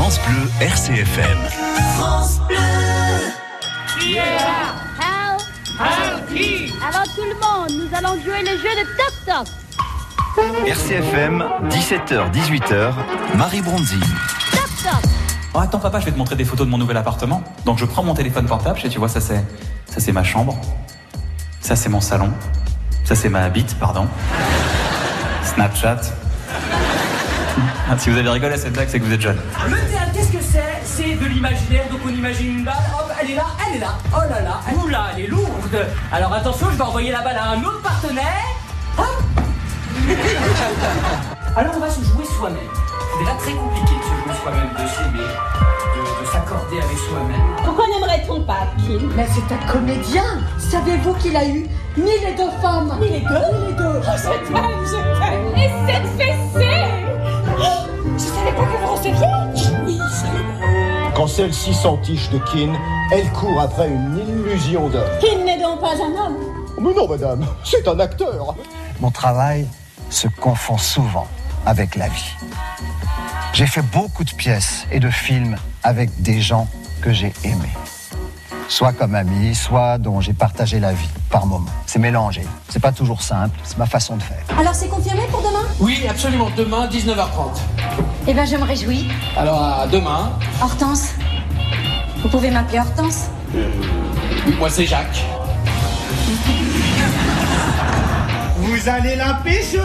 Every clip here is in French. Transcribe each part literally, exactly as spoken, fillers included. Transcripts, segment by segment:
France Bleu R C F M. France Bleu. Qui est là? Hal. Hal qui? Alors tout le monde, nous allons jouer le jeu de toc toc. R C F M, dix-sept heures dix-huit heures, Marie Bronzine. Toc toc. Oh, attends papa, je vais te montrer des photos de mon nouvel appartement. Donc je prends mon téléphone portable, et tu vois, ça c'est, ça c'est ma chambre. Ça c'est mon salon. Ça c'est ma bite, pardon. Snapchat. Ah, si vous avez rigolé à cette blague, c'est que vous êtes jeune. Le théâtre, qu'est-ce que c'est? C'est de l'imaginaire, donc on imagine une balle, hop, elle est là, elle est là, oh là là, oula, elle est lourde. Alors attention, je vais envoyer la balle à un autre partenaire. Hop. Alors on va se jouer soi-même. C'est déjà très compliqué de se jouer soi-même, de s'aimer, de, de s'accorder avec soi-même. Pourquoi n'aimerait-on pas, Kim? Mais c'est un comédien. Savez-vous qu'il a eu mille et deux femmes? Mille et deux? Mille et deux. Oh, je t'aime, je t'aime. Et cette fessée! Je savais pas que vous receviez. Oui, ça l'est. Quand celle-ci s'entiche de Kin, elle court après une illusion d'homme. Kim n'est donc pas un homme. Mais non, madame, c'est un acteur. Mon travail se confond souvent avec la vie. J'ai fait beaucoup de pièces et de films avec des gens que j'ai aimés. Soit comme amis, soit dont j'ai partagé la vie par moments. C'est mélangé. C'est pas toujours simple, c'est ma façon de faire. Alors c'est confirmé pour demain? Oui, absolument, demain, dix-neuf heures trente. Eh ben je me réjouis. Alors à demain. Hortense. Vous pouvez m'appeler Hortense? Euh, moi c'est Jacques. Vous allez la pécho!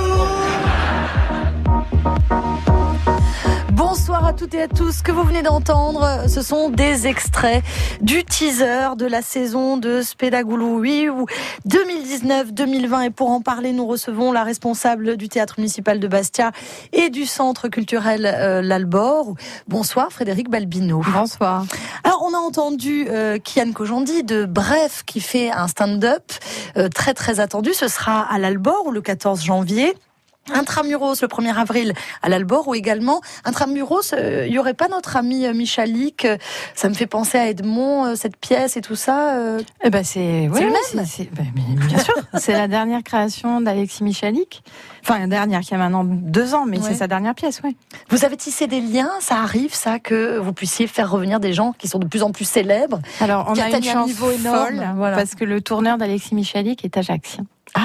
Bonsoir à toutes et à tous. Ce que vous venez d'entendre, ce sont des extraits du teaser de la saison de Spédagoulou oui, ou deux mille dix-neuf deux mille vingt. Et pour en parler, nous recevons la responsable du théâtre municipal de Bastia et du centre culturel euh, l'Albor. Bonsoir Frédéric Balbino. Bonsoir. Alors on a entendu euh, Kian Kojandi de Bref qui fait un stand-up euh, très très attendu. Ce sera à l'Albor le quatorze janvier. Intramuros le premier avril à l'Albor, ou également Intramuros, il euh, y aurait pas notre ami euh, Michalik, euh, ça me fait penser à Edmond, euh, cette pièce et tout ça. Euh... Eh ben c'est, c'est ouais, le même. C'est, c'est, ben, bien sûr, c'est la dernière création d'Alexis Michalik. Enfin la dernière qui a maintenant deux ans, mais ouais. C'est sa dernière pièce, ouais. Vous avez tissé des liens, ça arrive, ça, que vous puissiez faire revenir des gens qui sont de plus en plus célèbres. Alors on a une chance niveau énorme, folle, voilà. Parce que le tourneur d'Alexis Michalik est ajaxien.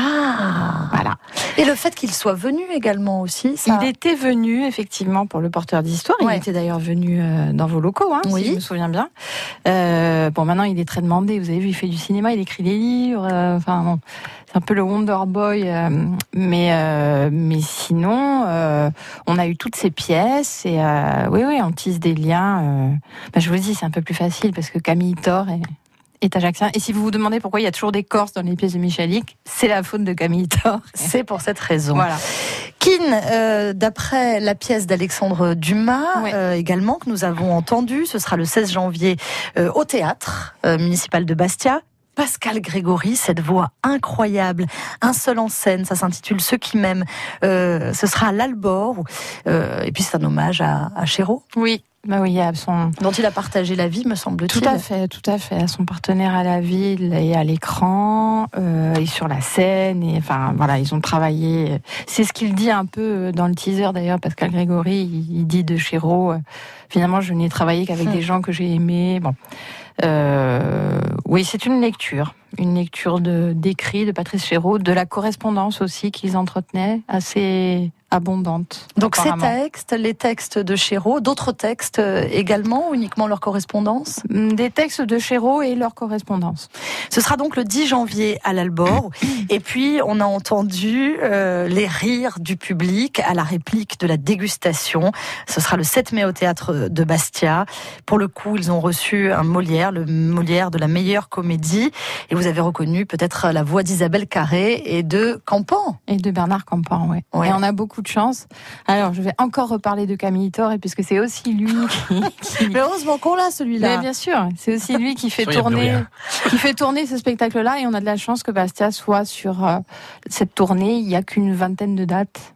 Ah, voilà. Et le fait qu'il soit venu également aussi, ça... Il était venu effectivement pour le porteur d'histoire. Ouais. Il était d'ailleurs venu euh, dans vos locaux, hein, oui. Si je me souviens bien. Euh, bon, maintenant il est très demandé. Vous avez vu, il fait du cinéma, il écrit des livres. Euh, enfin, bon, c'est un peu le Wonder Boy. Euh, mais euh, mais sinon, euh, on a eu toutes ces pièces et euh, oui, oui, on tisse des liens. Euh, bah, je vous dis, c'est un peu plus facile parce que Camille Thor est est ajaxien. Et si vous vous demandez pourquoi il y a toujours des Corses dans les pièces de Michalik, c'est la faute de Camille Thor. C'est pour cette raison. Voilà. Kin, euh, d'après la pièce d'Alexandre Dumas, ouais. euh, également, que nous avons entendue, ce sera le seize janvier euh, au théâtre euh, municipal de Bastia. Pascal Grégory, cette voix incroyable, un seul en scène, ça s'intitule Ceux qui m'aiment. Euh, ce sera à l'Albor, euh, et puis c'est un hommage à, à Chéreau. Oui. Bah oui, à son... dont il a partagé la vie, me semble-t-il. Tout à fait, tout à fait. À son partenaire à la ville et à l'écran, euh, et sur la scène. Et enfin, voilà, ils ont travaillé. C'est ce qu'il dit un peu dans le teaser d'ailleurs, Pascal Grégory. Il dit de Chéreau, euh, finalement, je n'ai travaillé qu'avec hum. des gens que j'ai aimés. Bon, euh, oui, c'est une lecture, une lecture de d'écrits de Patrice Chéreau, de la correspondance aussi qu'ils entretenaient, assez abondante. Donc ces textes, les textes de Chéreau, d'autres textes également, ou uniquement leur correspondance? Des textes de Chéreau et leur correspondance. Ce sera donc le dix janvier à l'Albor. Et puis on a entendu euh, les rires du public à la réplique de la dégustation. Ce sera le sept mai au théâtre de Bastia. Pour le coup, ils ont reçu un Molière, le Molière de la meilleure comédie. Et vous avez reconnu peut-être la voix d'Isabelle Carré et de Campan. Et de Bernard Campan, oui. Ouais. Et on a beaucoup de chance. Alors, je vais encore reparler de Camille Thor, et puisque c'est aussi lui qui... qui... Mais heureusement qu'on l'a, celui-là. Mais bien sûr, c'est aussi lui qui fait tourner, qui fait tourner ce spectacle-là, et on a de la chance que Bastia soit sur euh, cette tournée. Il n'y a qu'une vingtaine de dates.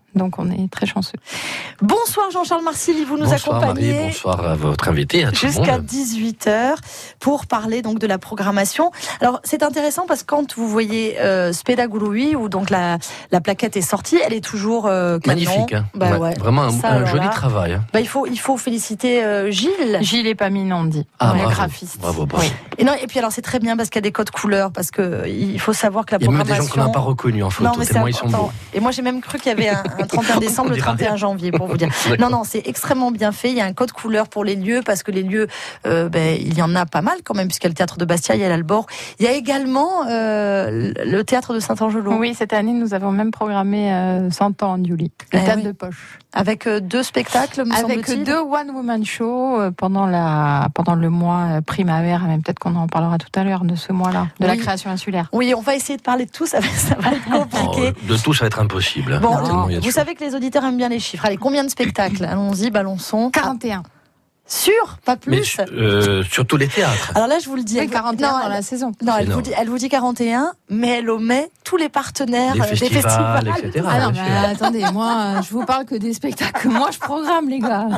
Donc on est très chanceux. Bonsoir Jean-Charles Marcilly, vous nous bonsoir accompagnez. Marie, bonsoir à votre invité, à tout le monde. Jusqu'à dix-huit heures pour parler donc de la programmation. Alors c'est intéressant parce que quand vous voyez euh, Spedagului, où donc la, la plaquette est sortie, elle est toujours euh, canon. Magnifique, hein. Bah, ouais, ouais. Vraiment un, Ça, un joli là, travail. Hein. Bah, il faut il faut féliciter euh, Gilles. Gilles Epaminondi, ah, le bravo, graphiste. Bravo, bravo. Oui. Et non, et puis alors c'est très bien parce qu'il y a des codes couleurs, parce que il faut savoir que la il y a programmation. même des gens qu'on n'a pas reconnus en photo, non, mais tellement c'est ils sont beaux. Et moi j'ai même cru qu'il y avait un, un trente et un décembre, le trente et un janvier, pour vous dire. Non, non, c'est extrêmement bien fait. Il y a un code couleur pour les lieux, parce que les lieux, euh, ben, il y en a pas mal quand même, puisqu'il y a le théâtre de Bastia, il y a l'Albor. Il y a également euh, le théâtre de Saint-Angelo. Oui, cette année, nous avons même programmé euh, cent ans en Julie, le eh théâtre oui. de poche. Avec euh, deux spectacles, me Avec semble-t-il. deux one-woman shows euh, pendant, la, pendant le mois euh, primavera, même peut-être qu'on en parlera tout à l'heure de ce mois-là, de oui. la création insulaire. Oui, on va essayer de parler de tout, ça va, ça va être compliqué. Oh, de tout, ça va être impossible. Bon, non, vous vous savez que les auditeurs aiment bien les chiffres. Allez, combien de spectacles ? Allons-y, balançons. quarante et un. Sûr, pas plus. Mais euh, sur tous les théâtres. Alors là, je vous le dis. Oui, quarante et un non, dans elle, la saison. Non, elle non. vous, dit, elle vous dit quarante et un, mais elle omet tous les partenaires les festivals, des festivals, et cetera. Ah non, mais attendez, moi, je vous parle que des spectacles que moi je programme, les gars.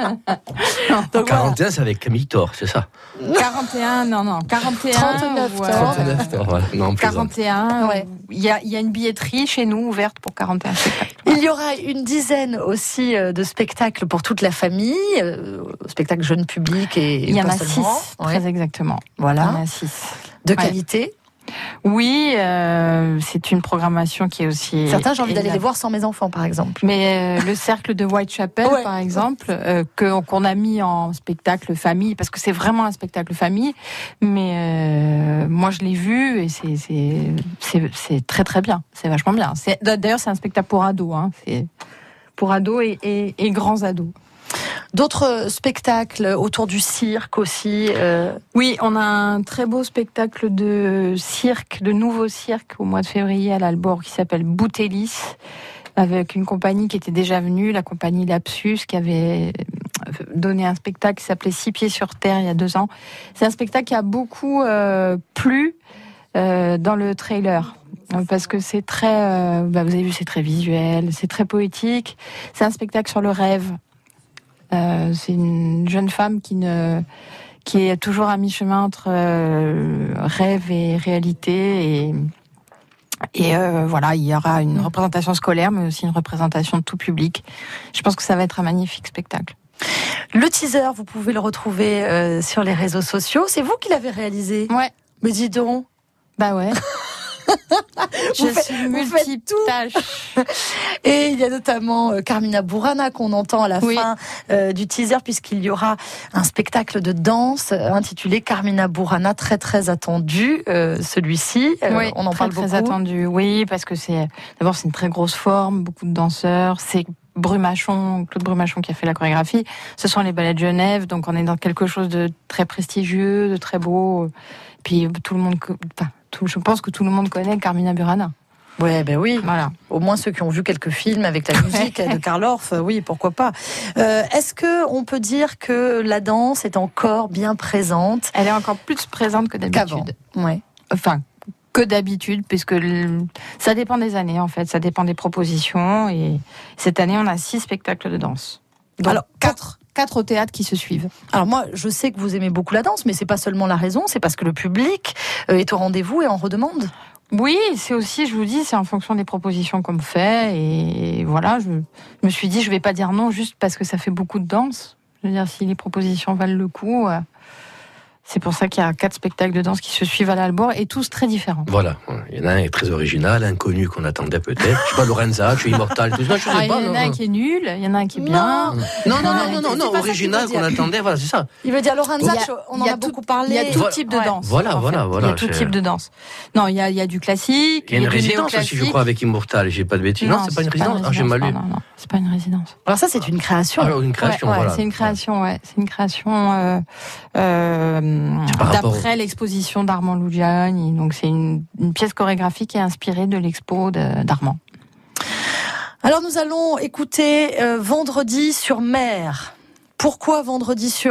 Donc, quarante et un, c'est avec Camille Thor, c'est ça quarante et un, non, non, quarante et un. trente-neuf, ouais. trente-neuf, voilà. Non, quarante et un, ouais. Il y a, il y a une billetterie chez nous ouverte pour quarante et un spectacles. Il y aura une dizaine aussi de spectacles pour toute la famille, euh, spectacles jeunes publics et il y en pas a six, seulement. très ouais. exactement. Voilà. Il y en a six. De ouais. qualité. Oui, euh, c'est une programmation qui est aussi... Certains, j'ai envie d'aller exact. les voir sans mes enfants, par exemple. Mais euh, le cercle de Whitechapel, ouais. par exemple, euh, que, qu'on a mis en spectacle famille, parce que c'est vraiment un spectacle famille, mais euh, moi je l'ai vu et c'est, c'est, c'est, c'est très très bien, c'est vachement bien. C'est, d'ailleurs, c'est un spectacle pour ados, hein, c'est pour ados et, et, et grands ados. D'autres spectacles autour du cirque aussi. Euh... Oui, on a un très beau spectacle de cirque, de nouveau cirque au mois de février à l'Albor qui s'appelle Boutélis, avec une compagnie qui était déjà venue, la compagnie Lapsus, qui avait donné un spectacle qui s'appelait Six pieds sur terre il y a deux ans. C'est un spectacle qui a beaucoup euh, plu euh, dans le trailer. Parce que c'est très, euh, bah vous avez vu, c'est très visuel, c'est très poétique. C'est un spectacle sur le rêve. Euh, c'est une jeune femme qui ne, qui est toujours à mi-chemin entre euh, rêve et réalité. Et, et euh, voilà, il y aura une représentation scolaire, mais aussi une représentation de tout public. Je pense que ça va être un magnifique spectacle. Le teaser, vous pouvez le retrouver euh, sur les réseaux sociaux. C'est vous qui l'avez réalisé ? Ouais. Mais dis donc. Bah ouais. Je vous suis faites, multitâche. Et il y a notamment euh, Carmina Burana qu'on entend à la oui. fin euh, du teaser, puisqu'il y aura un spectacle de danse euh, intitulé Carmina Burana, très très attendu, euh, celui-ci. Euh, oui, on en très, parle très beaucoup. attendu. Oui, parce que c'est d'abord c'est une très grosse forme, beaucoup de danseurs. C'est Brumachon, Claude Brumachon qui a fait la chorégraphie. Ce sont les ballets de Genève, donc on est dans quelque chose de très prestigieux, de très beau. Puis tout le monde, enfin, tout, je pense que tout le monde connaît Carmina Burana. Ouais, ben oui. Voilà. Au moins ceux qui ont vu quelques films avec la musique de Karl Orff, oui, pourquoi pas. Euh, est-ce que on peut dire que la danse est encore bien présente ? Elle est encore plus présente que d'habitude. Qu'avant. Ouais. Enfin, que d'habitude, puisque le... ça dépend des années en fait, ça dépend des propositions. Et cette année, on a six spectacles de danse. Donc, alors quatre. Quatre au théâtre qui se suivent. Alors moi, je sais que vous aimez beaucoup la danse, mais c'est pas seulement la raison, c'est parce que le public est au rendez-vous et en redemande. Oui, c'est aussi, je vous dis, c'est en fonction des propositions qu'on me fait. Et voilà, je me suis dit, je vais pas dire non juste parce que ça fait beaucoup de danse. Je veux dire, si les propositions valent le coup... Euh... C'est pour ça qu'il y a quatre spectacles de danse qui se suivent à l'Albor et tous très différents. Voilà, il y en a un qui est très original, inconnu qu'on attendait peut-être. Je sais pas, Lorenza, tu es immortal, tout ça, je sais ah, pas. Il y en a un qui est nul, il y en a un qui est bien. Non, non, non, non, non, non, original qu'on attendait, voilà, c'est ça. Il veut dire Lorenza, on en a, a beaucoup parlé. Il y a tout type de danse. Voilà, voilà, voilà. Il y a tout type de danse. Non, il y a, il y a du classique. Il y a une résidence aussi, je crois, avec Immortal, j'ai pas de bêtises. Non, c'est pas une résidence, ah, j'ai mal lu. Non, non, c'est pas une résidence. Alors ça, c'est une création. Alors, une création, voilà. C'est une création, ouais. C'est une création, euh, après l'exposition d'Armand Lugiani. Donc c'est une, une pièce chorégraphique qui est inspirée de l'expo de, d'Armand. Alors nous allons écouter euh, Vendredi sur mer. Pourquoi Vendredi-sur-Mer ?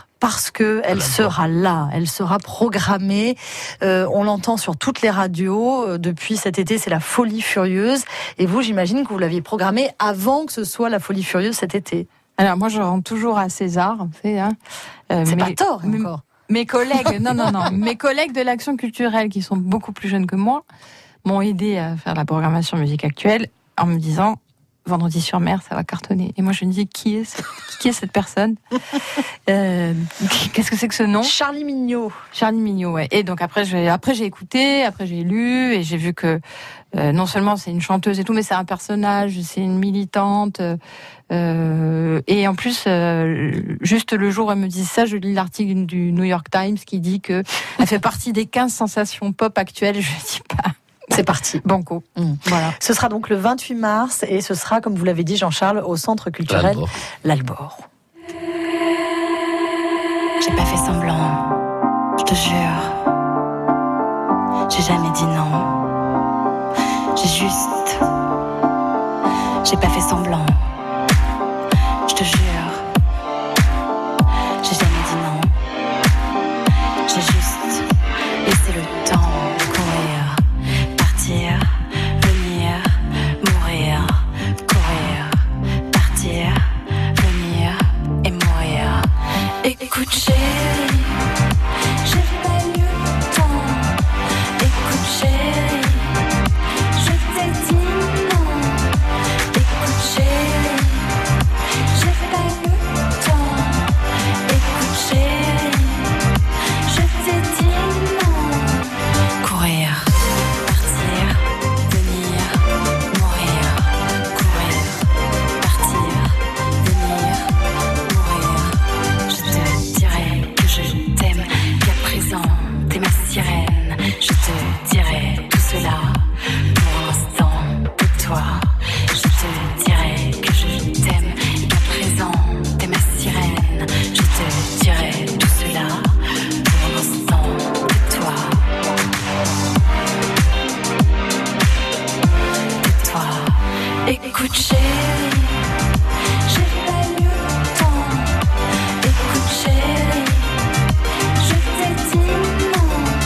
Parce que elle sera là, elle sera programmée. Euh, on l'entend sur toutes les radios euh, depuis cet été. C'est la Folie Furieuse. Et vous, j'imagine que vous l'aviez programmée avant que ce soit la Folie Furieuse cet été. Alors moi, je rentre toujours à César. C'est hein, euh, c'est pas tort mes, encore. Mes collègues, non non non, mes collègues de l'Action culturelle qui sont beaucoup plus jeunes que moi m'ont aidé à faire la programmation musique actuelle en me disant. Vendredi-sur-Mer, ça va cartonner. Et moi, je me dis, qui est cette, qui est cette personne euh, Qu'est-ce que c'est que ce nom ? Charlie Mignot. Charlie Mignot, ouais. Et donc après, j'ai, après j'ai écouté, après j'ai lu, et j'ai vu que euh, non seulement c'est une chanteuse et tout, mais c'est un personnage, c'est une militante. Euh, et en plus, euh, juste le jour où elle me dit ça, je lis l'article du New York Times qui dit que elle fait partie des quinze sensations pop actuelles. Je dis pas. C'est parti. Banco. Mmh. Voilà. Ce sera donc le vingt-huit mars et ce sera, comme vous l'avez dit, Jean-Charles, au Centre culturel L'Albor. J'ai pas fait semblant, je te jure. J'ai jamais dit non. J'ai juste. J'ai pas fait semblant, je te jure. J'ai jamais dit non. J'ai juste laissé le temps courir. Venir, mourir, courir, partir, venir et mourir. Écoute chérie, j'ai pas eu le temps. Écoute chérie, je t'ai dit non. Écoute chérie, j'ai pas eu le temps. Écoute chérie, je t'ai dit non. Courir. Je te dirai tout cela pour l'instant de toi. Je te dirai que je t'aime et qu'à présent t'es ma sirène. Je te dirai tout cela pour l'instant de toi. De toi. Écoute chérie, j'ai pas eu le temps. Écoute chérie, je t'ai dit non.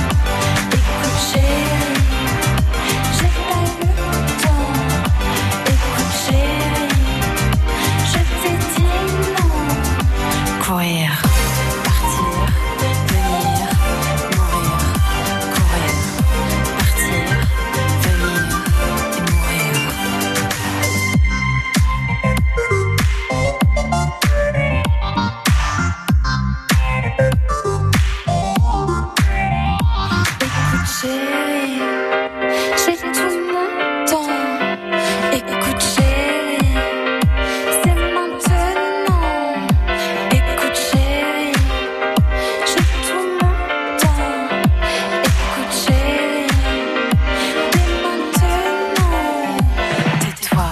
Courir, partir, venir, mourir. Courir, partir, venir et mourir. Écoute chérie, j'ai tout mon temps. Écoute chérie, c'est maintenant. Écoute chérie, j'ai tout mon temps. Écoute chérie, dès maintenant. Tais-toi.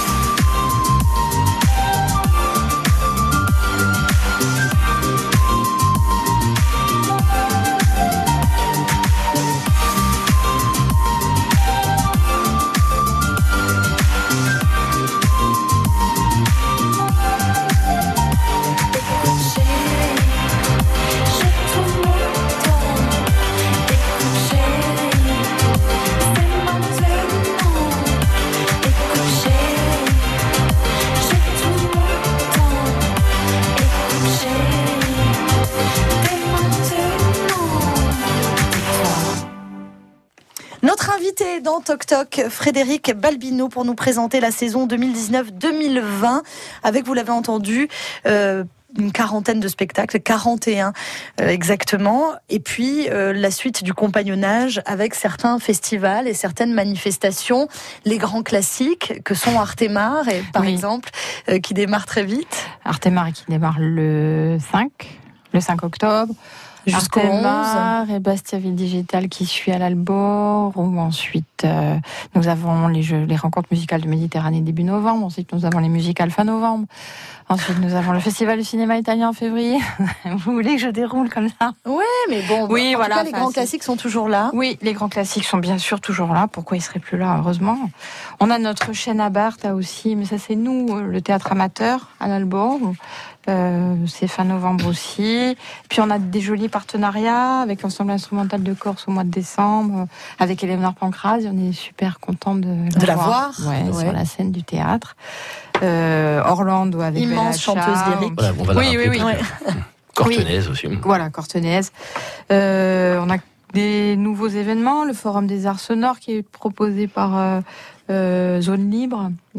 Notre invité dans Toc Toc, Frédéric Balbino, pour nous présenter la saison deux mille dix-neuf deux mille vingt, avec, vous l'avez entendu, euh, une quarantaine de spectacles, quarante et un euh, exactement, et puis euh, la suite du compagnonnage avec certains festivals et certaines manifestations, les grands classiques que sont Artemare, et, par oui. exemple, euh, qui démarre très vite. Artemare qui démarre le cinq, le cinq octobre. Jusqu'au onze. Et Bastia Ville Digitale qui suit à l'Albor. Ou ensuite, euh, nous avons les, jeux, les rencontres musicales de Méditerranée début novembre. Ensuite, nous avons les musicales fin novembre. Ensuite, nous avons le Festival du cinéma italien en février. Vous voulez que je déroule comme ça ? Ouais, mais bon, oui, en voilà, tout cas, les grands classiques sont toujours là. Oui, les grands classiques sont bien sûr toujours là. Pourquoi ils seraient plus là, heureusement ? On a notre chaîne à Barthes aussi, mais ça c'est nous, le théâtre amateur à l'Albor. Euh, c'est fin novembre aussi. Puis on a des jolis partenariats avec l'ensemble instrumental de Corse au mois de décembre, avec Éléonore Pancraz. On est super content de, de la voir, voir. Ouais, ouais. sur la scène du théâtre. Euh, Orlando avec immense chanteuse lyrique. Voilà, on va la oui, oui, oui, ouais. Cortenaise aussi. Voilà, Cortenaise. Euh, on a des nouveaux événements, le Forum des Arts Sonores qui est proposé par euh, euh, Zone Libre, euh,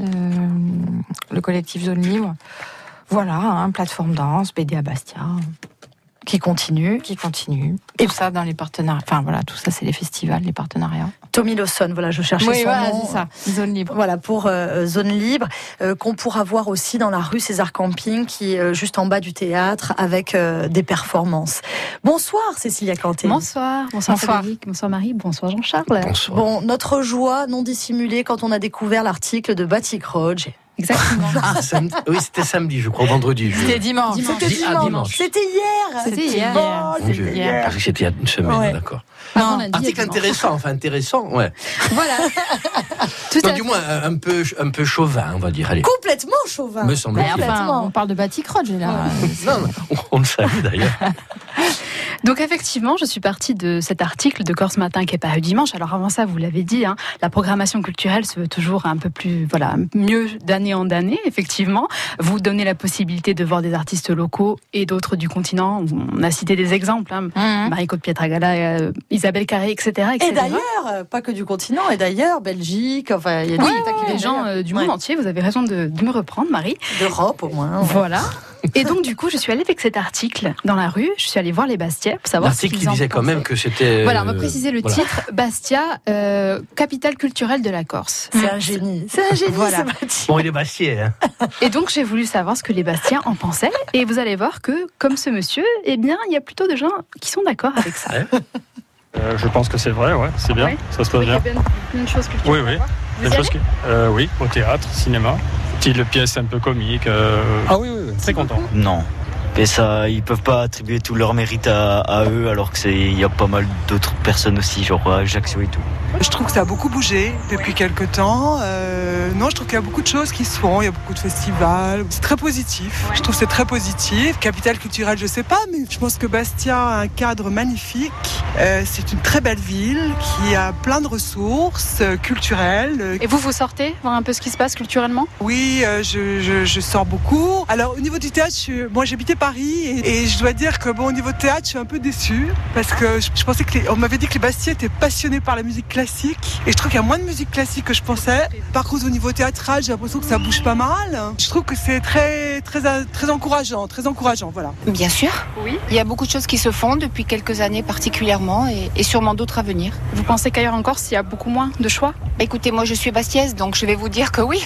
le collectif Zone Libre. Voilà, hein, plateforme danse, B D à Bastia. Qui continue. Qui continue. Et tout ça dans les partenariats. Enfin voilà, tout ça c'est les festivals, les partenariats. Tommy Lawson, voilà, je cherchais oui, son voilà, nom. c'est ça. Zone Libre. Voilà, pour euh, Zone Libre, euh, qu'on pourra voir aussi dans la rue César Camping, qui est euh, juste en bas du théâtre, avec euh, des performances. Bonsoir Cécilia Canté. Bonsoir. Bonsoir, bonsoir. Frédéric. Bonsoir Marie. Bonsoir Jean-Charles. Bonsoir. Bon, notre joie non dissimulée quand on a découvert l'article de Batik Rodge. Exactement. Ah, samedi, oui, c'était samedi, je crois, vendredi. Je... C'était dimanche. dimanche. C'était Dis, dimanche. ah, dimanche. C'était hier. C'était hier. Bon, Mon Dieu. hier. Parce que c'était il y a une semaine, Ouais. d'accord. Non, Article intéressant, enfin intéressant, ouais. Voilà. Tout Non, à du fait. moins un peu, un peu chauvin, on va dire. Allez. Complètement chauvin. Me semble-t-il. Enfin, on parle de Batik Rodge là. Non, non, on, on le savait d'ailleurs. Donc effectivement, je suis partie de cet article de Corse Matin qui est paru dimanche. Alors avant ça, vous l'avez dit, hein, la programmation culturelle se veut toujours un peu plus, voilà, mieux d'année en année. Effectivement, vous donnez la possibilité de voir des artistes locaux et d'autres du continent. On a cité des exemples, hein, mmh. Marie-Claude Pietragala, euh, Isabelle Carré, et cetera, et cetera. Et d'ailleurs, pas que du continent, et d'ailleurs, Belgique, enfin, il y a oui, des, des gens euh, du monde ouais. entier. Vous avez raison de, de me reprendre, Marie. D'Europe au moins. Ouais. Voilà. Et donc, du coup, je suis allée avec cet article dans la rue. Je suis allée voir les Bastiais pour savoir. L'article qui disait quand même que c'était. Voilà, on va préciser le voilà. titre. Bastia, euh, capitale culturelle de la Corse. C'est un génie. C'est un génie. Voilà. Bon, il est bastiais. Hein. Et donc, j'ai voulu savoir ce que les Bastiens en pensaient. Et vous allez voir que, comme ce monsieur, eh bien, il y a plutôt de gens qui sont d'accord avec ça. Ouais. Euh, je pense que c'est vrai, ouais, c'est bien, ouais. ça se passe bien. Il y a plein de choses culturelles. Oui, oui. Des choses qui... euh, oui, au théâtre, cinéma. Style pièce un peu comique. Euh... Ah oui, oui, oui. Très content. Non. Et ça, ils peuvent pas attribuer tout leur mérite à, à eux, alors que c'est, il y a pas mal d'autres personnes aussi, genre Ajaccio et tout. Je trouve que ça a beaucoup bougé depuis quelques temps. Euh, non, je trouve qu'il y a beaucoup de choses qui se font. Il y a beaucoup de festivals. C'est très positif. Ouais. Je trouve que c'est très positif. Capitale culturelle, je sais pas, mais je pense que Bastia a un cadre magnifique. Euh, c'est une très belle ville qui a plein de ressources euh, culturelles. Et vous, vous sortez voir un peu ce qui se passe culturellement ? Oui, euh, je, je, je sors beaucoup. Alors, au niveau du théâtre, je suis, moi j'habitais Paris et, et je dois dire que bon, au niveau de théâtre, je suis un peu déçue parce que je, je pensais que les, on m'avait dit que les Bastiais étaient passionnés par la musique classique. Et je trouve qu'il y a moins de musique classique que je pensais. Par contre, au niveau théâtral, j'ai l'impression que ça bouge pas mal. Je trouve que c'est très, très, très encourageant, très encourageant, voilà. Bien sûr. Oui. Il y a beaucoup de choses qui se font depuis quelques années particulièrement et, et sûrement d'autres à venir. Vous pensez qu'ailleurs en Corse, il y a beaucoup moins de choix ? Bah, écoutez, moi je suis bastiaise, donc je vais vous dire que oui.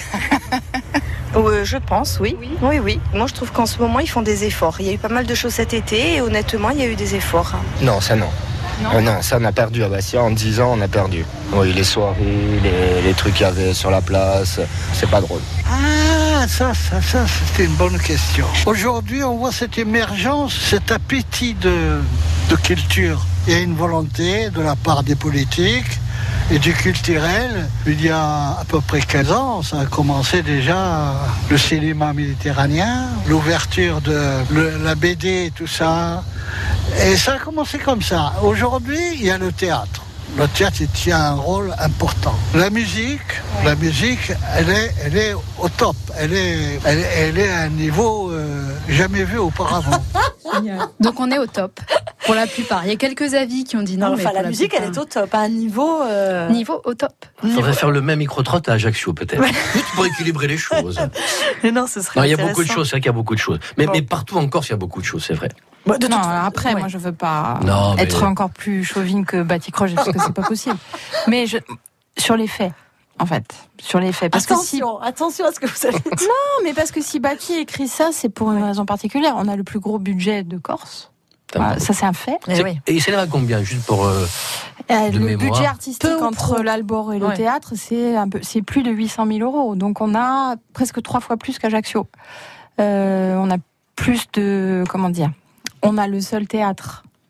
Euh, je pense, oui. oui. Oui, oui. Moi, je trouve qu'en ce moment, ils font des efforts. Il y a eu pas mal de choses cet été et honnêtement, il y a eu des efforts. Non, ça non. Non, euh, non, ça on a perdu à Bastia. En dix ans, on a perdu. Oui, les soirées, les, les trucs qu'il y avait sur la place, c'est pas drôle. Ah, ça, ça, ça, c'était une bonne question. Aujourd'hui, on voit cette émergence, cet appétit de, de culture. Il y a une volonté de la part des politiques et du culturel. Il y a à peu près quinze ans, ça a commencé déjà le cinéma méditerranéen, l'ouverture de le, la B D et tout ça. Et ça a commencé comme ça. Aujourd'hui, il y a le théâtre. Le théâtre, il tient un rôle important. La musique, oui. la musique, elle est, elle est au top. Elle est, elle, elle est à un niveau euh, jamais vu auparavant. Donc on est au top pour la plupart. Il y a quelques avis qui ont dit non. non mais enfin, la, la musique, plupart... elle est au top, à un niveau. Euh... Niveau au top. Il faudrait faire le même micro-trottoir à Ajaccio, peut-être. Juste pour équilibrer les choses. Mais non, ce serait. Non, il y a beaucoup de choses, c'est vrai qu'il y a beaucoup de choses. Mais, bon. mais partout en Corse, il y a beaucoup de choses, c'est vrai. Bah, de non, après, ouais. moi, je veux pas non, mais... être encore plus chauvine que Batik Rodge, parce que c'est pas possible. Mais je... sur les faits, en fait, sur les faits. Parce attention, que si... attention à ce que vous avez dit. Non, mais parce que si Baki écrit ça, c'est pour une raison particulière. On a le plus gros budget de Corse. Voilà, ça, c'est un fait. Et, oui. et il s'élève à combien, juste pour euh, euh, de Le mémoire. budget artistique Peu entre pro. l'Albor et le ouais. théâtre, c'est, un peu, c'est plus de huit cent mille euros. Donc on a presque trois fois plus qu'Ajaccio. Euh, on a plus de... Comment dire ? On a le seul théâtre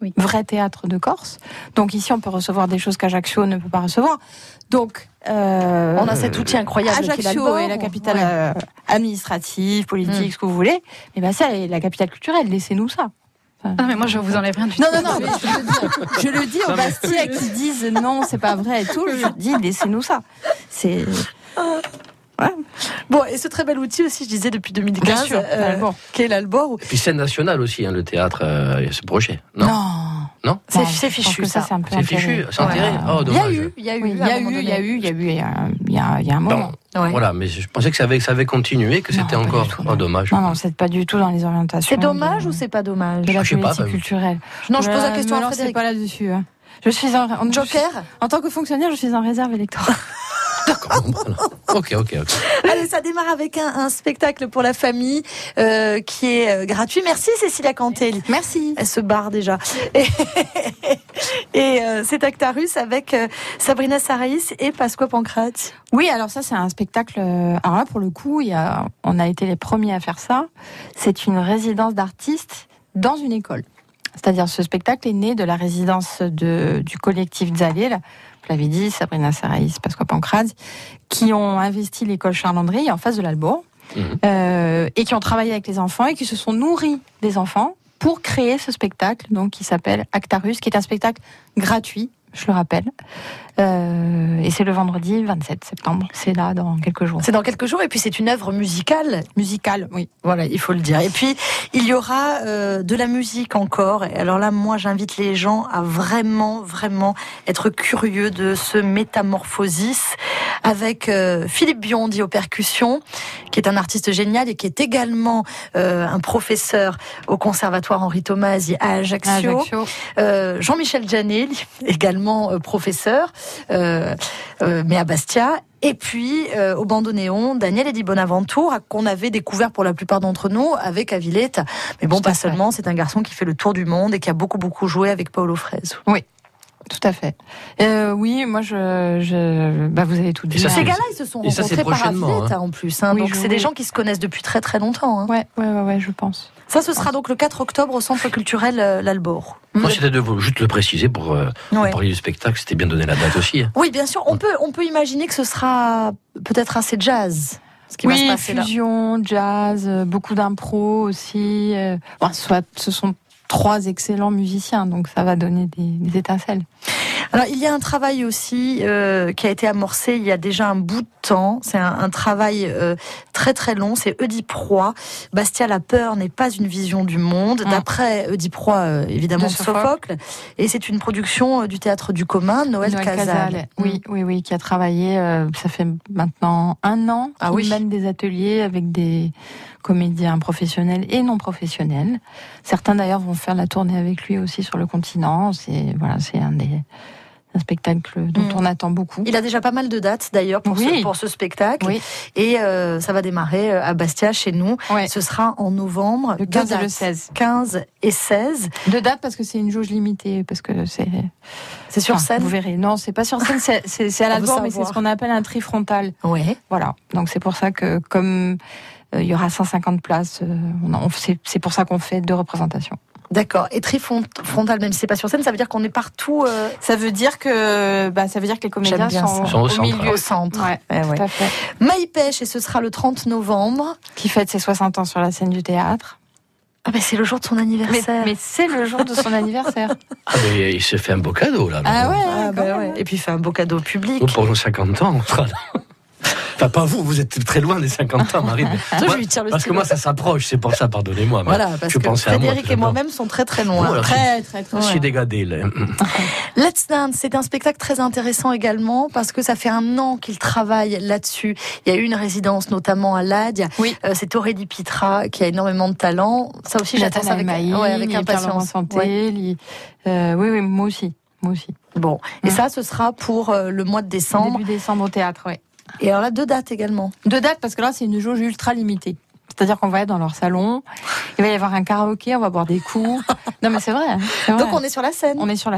oui. vrai théâtre de Corse. Donc ici, on peut recevoir des choses qu'Ajaccio ne peut pas recevoir. Donc, euh, on a cet outil incroyable. Ajaccio est la capitale ouais. euh, administrative, politique, mmh. ce que vous voulez. Mais ben ça, la capitale culturelle. Laissez-nous ça. Enfin, ah mais moi je vous enlève rien du tout. Non non non, mais je le dis, je le dis aux Bastilles qui disent non, c'est pas vrai et tout. Je dis laissez-nous ça. C'est Ouais. Bon, et ce très bel outil aussi, je disais, depuis deux mille quinze, sûr, euh, qu'est l'Albor. Et puis scène nationale aussi, hein, le théâtre, euh, ce projet. Non. Non. Non. C'est, ouais, c'est fichu, ça. ça c'est, c'est fichu, c'est enterré. Ouais. Oh, dommage. Il y a eu, il y a eu, il y a eu, il y a eu, il y a eu, il y a, il y a, il y a un moment. Bon, ouais. Voilà, mais je pensais que ça avait, que ça avait continué, que non, c'était encore. Tout, oh, dommage. Non, non, c'est pas du tout dans les orientations. C'est dommage de... ou c'est pas dommage? De la je politique pas, culturelle. Non, je pose la question à Frédéric. C'est pas là-dessus. Hein. Je suis en, en Joker. En tant que fonctionnaire, je suis en réserve électorale. D'accord. ok, ok, ok. Allez, ça démarre avec un, un spectacle pour la famille euh, qui est euh, gratuit. Merci Cécilia Cantelli. Merci. Elle se barre déjà. Et, et euh, c'est Actarus avec euh, Sabrina Saraïs et Pasqua Pancrate. Oui, alors ça c'est un spectacle. Euh, alors là pour le coup, il y a, on a été les premiers à faire ça. C'est une résidence d'artistes dans une école. C'est-à-dire ce spectacle est né de la résidence de, du collectif Zalil. Je l'avais dit, Sabrina Saraïs, Pasqua Pancrate, qui ont investi l'école Charles-André en face de l'Albor, mmh. euh, et qui ont travaillé avec les enfants et qui se sont nourris des enfants pour créer ce spectacle, donc qui s'appelle Actarus, qui est un spectacle gratuit, je le rappelle. Euh, et c'est le vendredi vingt-sept septembre. C'est là dans quelques jours. C'est dans quelques jours. Et puis c'est une œuvre musicale. Musicale, oui. Voilà, il faut le dire. Et puis il y aura euh, de la musique encore. Et alors là, moi, j'invite les gens à vraiment, vraiment être curieux de ce Métamorphosis avec euh, Philippe Biondi aux percussions, qui est un artiste génial et qui est également euh, un professeur au Conservatoire Henri Tomasi à Ajaccio. Ajaccio. Euh, Jean-Michel Janet, également euh, professeur. Euh, euh, mais à Bastia. Et puis, euh, au bandoneon, Daniel Eddy Bonaventure, qu'on avait découvert pour la plupart d'entre nous avec Aviletta. Mais bon, tout pas seulement, c'est un garçon qui fait le tour du monde et qui a beaucoup, beaucoup joué avec Paolo Fresu. Oui. Tout à fait. Euh, oui, moi, je, je, bah, vous avez tout dit. Ça, ces gars-là, ils se sont rencontrés par Aviletta, hein. en plus. Hein, oui, donc, c'est des gens qui se connaissent depuis très, très longtemps. Hein. Ouais, ouais, ouais, ouais, je pense. Ça, ce sera donc le quatre octobre au Centre culturel euh, l'Albor. Moi, c'était de vous juste le préciser pour euh, ouais. parler du spectacle. C'était bien donné la date aussi. Hein. Oui, bien sûr. On peut, on peut imaginer que ce sera peut-être assez jazz. Ce qui oui, va se passer fusion, là. jazz, beaucoup d'impro aussi. Euh, bon, soit, ce sont trois excellents musiciens, donc ça va donner des, des étincelles. Alors, il y a un travail aussi euh, qui a été amorcé il y a déjà un bout de temps. C'est un, un travail euh, très très long. C'est Oedipe Roi. Bastia, la peur n'est pas une vision du monde. D'après Oedipe Roi, euh, évidemment, de Sophocle. Sophocle. Et c'est une production euh, du Théâtre du Commun, Noël, Noël Casal. Casal. Oui, oui, oui, qui a travaillé, euh, ça fait maintenant un an, ah, qui oui. mène des ateliers avec des comédiens professionnels et non professionnels. Certains d'ailleurs vont faire la tournée avec lui aussi sur le continent. C'est, voilà, c'est un des... un spectacle dont mmh. on attend beaucoup. Il a déjà pas mal de dates d'ailleurs pour, oui. ce, pour ce spectacle. Oui. Et euh, ça va démarrer à Bastia chez nous. Ouais. Ce sera en novembre. Le quinze et le seize. quinze et seize. Deux dates parce que c'est une jauge limitée. Parce que c'est. C'est sur enfin, scène. Vous verrez. Non, c'est pas sur scène. C'est, c'est, c'est à l'Albor, mais c'est ce qu'on appelle un trifrontal. Ouais. Voilà. Donc c'est pour ça que comme euh, il y aura cent cinquante places, euh, on, on, c'est, c'est pour ça qu'on fait deux représentations. D'accord. Et trifrontal, même si c'est pas sur scène, ça veut dire qu'on est partout. Euh... Ça veut dire que, bah, ça veut dire que les comédiens sont, sont au, au centre, milieu, au centre. Ouais, ouais, tout ouais. à fait. Maï Pêche, et ce sera le trente novembre, qui fête ses soixante ans sur la scène du théâtre. Ah ben c'est le jour de son anniversaire. Mais, mais c'est le jour de son anniversaire. Ah mais il se fait un beau cadeau là. Ah ouais. Ah bah ouais. Et puis il fait un beau cadeau public. Oh, pour nos cinquante ans, on sera là. Enfin, pas vous, vous êtes très loin des cinquante ans, Marie. Mais moi, parce que moi, ça s'approche, c'est pour ça, pardonnez-moi. Mais voilà, parce je que Frédéric moi, et moi-même sont très très loin. Voilà, très, très, très loin. Je suis dégadé, là. Let's Dance, c'est un spectacle très intéressant également, parce que ça fait un an qu'il travaille là-dessus. Il y a eu une résidence, notamment à l'A D I A. Oui. Euh, c'est Aurélie Pitra, qui a énormément de talent. Ça aussi, j'attends ça avec, Maïm, ouais, avec impatience. Santé, ouais. li, euh, oui, oui, moi aussi. Moi aussi. Bon. Et ouais. ça, ce sera pour euh, le mois de décembre. Début décembre au théâtre, oui. Et alors là, deux dates également. Deux dates, parce que là, c'est une jauge ultra limitée. C'est-à-dire qu'on va être dans leur salon, il va y avoir un karaoké, on va boire des coups. Non, mais c'est vrai, hein, c'est vrai. Donc on est sur la scène. On est sur la scène.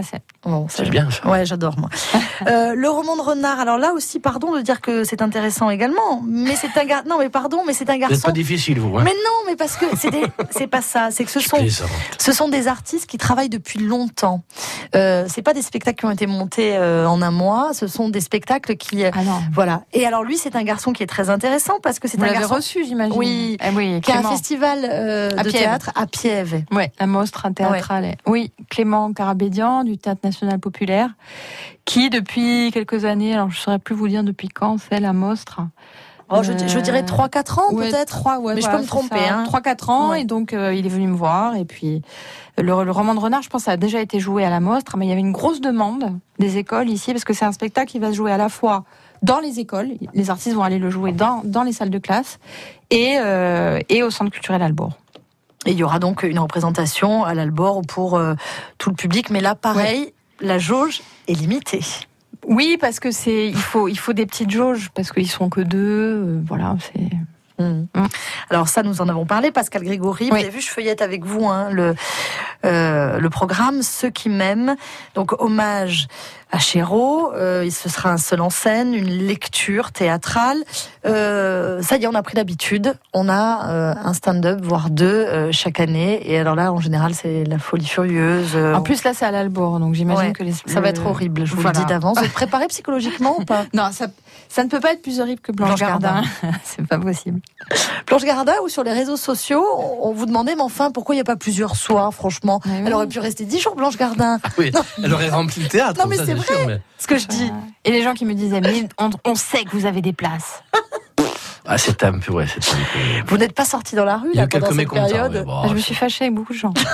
Bon, c'est bien ça. Ouais, j'adore moi. euh, le roman de Renard. Alors là aussi, pardon de dire que c'est intéressant également, mais c'est un gar... non, mais pardon, mais c'est un garçon. Vous n'êtes pas difficile, vous. Hein, mais non, mais parce que c'est des... c'est pas ça. C'est que ce sont ce sont des artistes qui travaillent depuis longtemps. Euh, c'est pas des spectacles qui ont été montés euh, en un mois. Ce sont des spectacles qui, euh, ah non. voilà. Et alors lui, c'est un garçon qui est très intéressant parce que c'est vous un l'avez garçon reçu, j'imagine. Oui, eh oui, qui a un festival euh, de Piève. théâtre à Piève. Ouais, la Mostre théâtrale. Ouais. Oui, Clément Carabédian du Théâtre National Populaire, qui depuis quelques années, alors je ne saurais plus vous dire depuis quand, c'est la Mostre. Oh, je, je dirais trois quatre ans ouais, peut-être. trois, ouais, mais voilà, je peux me tromper. Hein. trois quatre ans, ouais. Et donc euh, il est venu me voir. Et puis le, le roman de Renard, je pense, ça a déjà été joué à la Mostre, mais il y avait une grosse demande des écoles ici, parce que c'est un spectacle qui va se jouer à la fois dans les écoles, les artistes vont aller le jouer dans, dans les salles de classe, et, euh, et au Centre culturel Albor. Et il y aura donc une représentation à l'Albor pour euh, tout le public, mais là, pareil, ouais. La jauge est limitée. Oui, parce que c'est il faut il faut des petites jauges parce qu'ils sont que deux, euh, voilà, c'est. Mmh. Mmh. Alors ça, nous en avons parlé, Pascal Grégory. Oui. Vous avez vu, je feuillette avec vous hein, le euh, le programme Ceux qui m'aiment. Donc hommage à Chéreau. Euh, ce sera un seul en scène, une lecture théâtrale. Euh, ça y est, on a pris l'habitude. On a euh, un stand-up, voire deux, euh, chaque année. Et alors là, en général, c'est la folie furieuse. En plus, là, c'est à l'Albor, donc j'imagine ouais, que les... ça va être horrible. Je vous voilà. le dis d'avance. Vous êtes préparé psychologiquement ou pas? Non, ça, ça ne peut pas être plus horrible que Blanche, Blanche Gardin. Gardin. C'est pas possible. Blanche Gardin, ou sur les réseaux sociaux, on vous demandait, mais enfin, pourquoi il n'y a pas plusieurs soirs, franchement? Oui. Elle aurait pu rester dix jours, Blanche Gardin. Ah oui, elle aurait rempli le théâtre. Non, mais ça, c'est vrai, sûr, mais... ce que je dis. Et les gens qui me disaient, mais on, on sait que vous avez des places. Ah, c'est un peu, ouais, c'est un peu... Vous n'êtes pas sorti dans la rue, là, pendant cette période? Ouais, bon, ah, je me suis fâchée avec beaucoup de gens.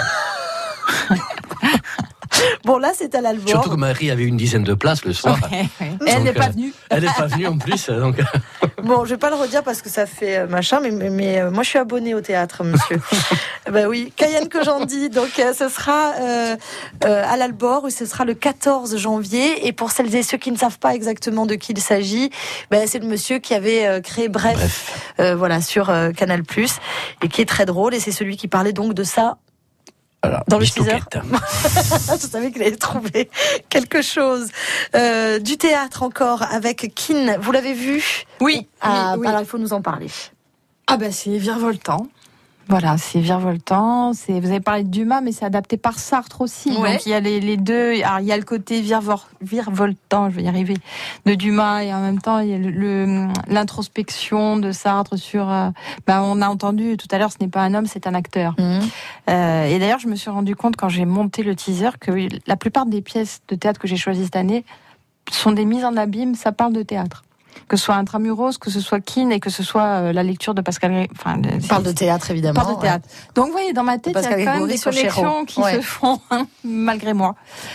Bon, là, c'est à l'Albor. Surtout que Marie avait une dizaine de places le soir. Okay, ouais. Et elle n'est pas venue. Elle n'est pas venue en plus. Donc... Bon, je vais pas le redire parce que ça fait machin, mais, mais, mais euh, moi, je suis abonnée au théâtre, monsieur. Ben oui, Cayenne que j'en dis. Donc, euh, ce sera euh, euh, à l'Albor, où ce sera le quatorze janvier. Et pour celles et ceux qui ne savent pas exactement de qui il s'agit, ben, c'est le monsieur qui avait euh, créé Bref, Bref. Euh, voilà, sur euh, Canal plus, et qui est très drôle. Et c'est celui qui parlait donc de ça. Alors, dans le teaser. Je savais qu'il allait trouver quelque chose. Euh, du théâtre encore avec Keane. Vous l'avez vu? Oui. Ah, oui, oui. Alors il faut nous en parler. Ah ben c'est virevoltant. Voilà, c'est virevoltant. C'est, vous avez parlé de Dumas, mais c'est adapté par Sartre aussi. Ouais. Donc il y a les, les deux. Alors il y a le côté virevor, virevoltant, je vais y arriver, de Dumas, et en même temps il y a le, le, l'introspection de Sartre sur. Euh, ben on a entendu tout à l'heure, ce n'est pas un homme, c'est un acteur. Mmh. Euh, et d'ailleurs, je me suis rendu compte quand j'ai monté le teaser que la plupart des pièces de théâtre que j'ai choisies cette année sont des mises en abîme. Ça parle de théâtre. Que ce soit Intramuros, que ce soit Keane et que ce soit euh, la lecture de Pascal. Enfin, on parle de théâtre évidemment. Parle de théâtre. Ouais. Donc, vous voyez, dans ma tête, il y a quand même des connexions qui ouais. se font hein, malgré moi.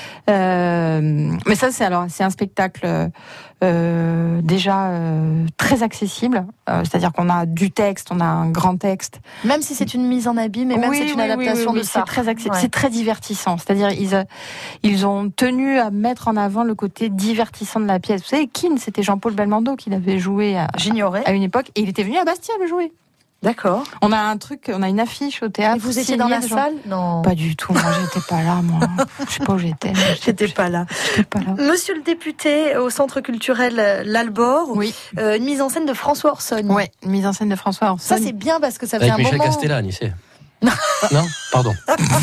Euh, mais ça, c'est alors, c'est un spectacle euh, déjà euh, très accessible. Euh, c'est-à-dire qu'on a du texte, on a un grand texte. Même si c'est une mise en abîme, et même oui, si c'est une oui, adaptation oui, oui, de ça. C'est très accessible, ouais. C'est très divertissant. C'est-à-dire ils ils ont tenu à mettre en avant le côté divertissant de la pièce. Vous savez, Keane, c'était Jean-Paul Belmondo qui l'avait joué à, J'ignorais. à une époque, et il était venu à Bastia le jouer. D'accord. On a un truc, on a une affiche au théâtre. Et vous étiez dans la gens... salle? Non. Pas du tout. Moi, j'étais pas là, moi. Je sais pas où j'étais. J'étais pas là. J'étais pas là. Monsieur le député au Centre culturel l'Albor. Oui. Euh, une mise en scène de François Orsogne. Ouais, une mise en scène de François Orsogne. Ça, c'est bien parce que ça fait Avec un Michel moment. Michel Castellane, ici. Non, pardon.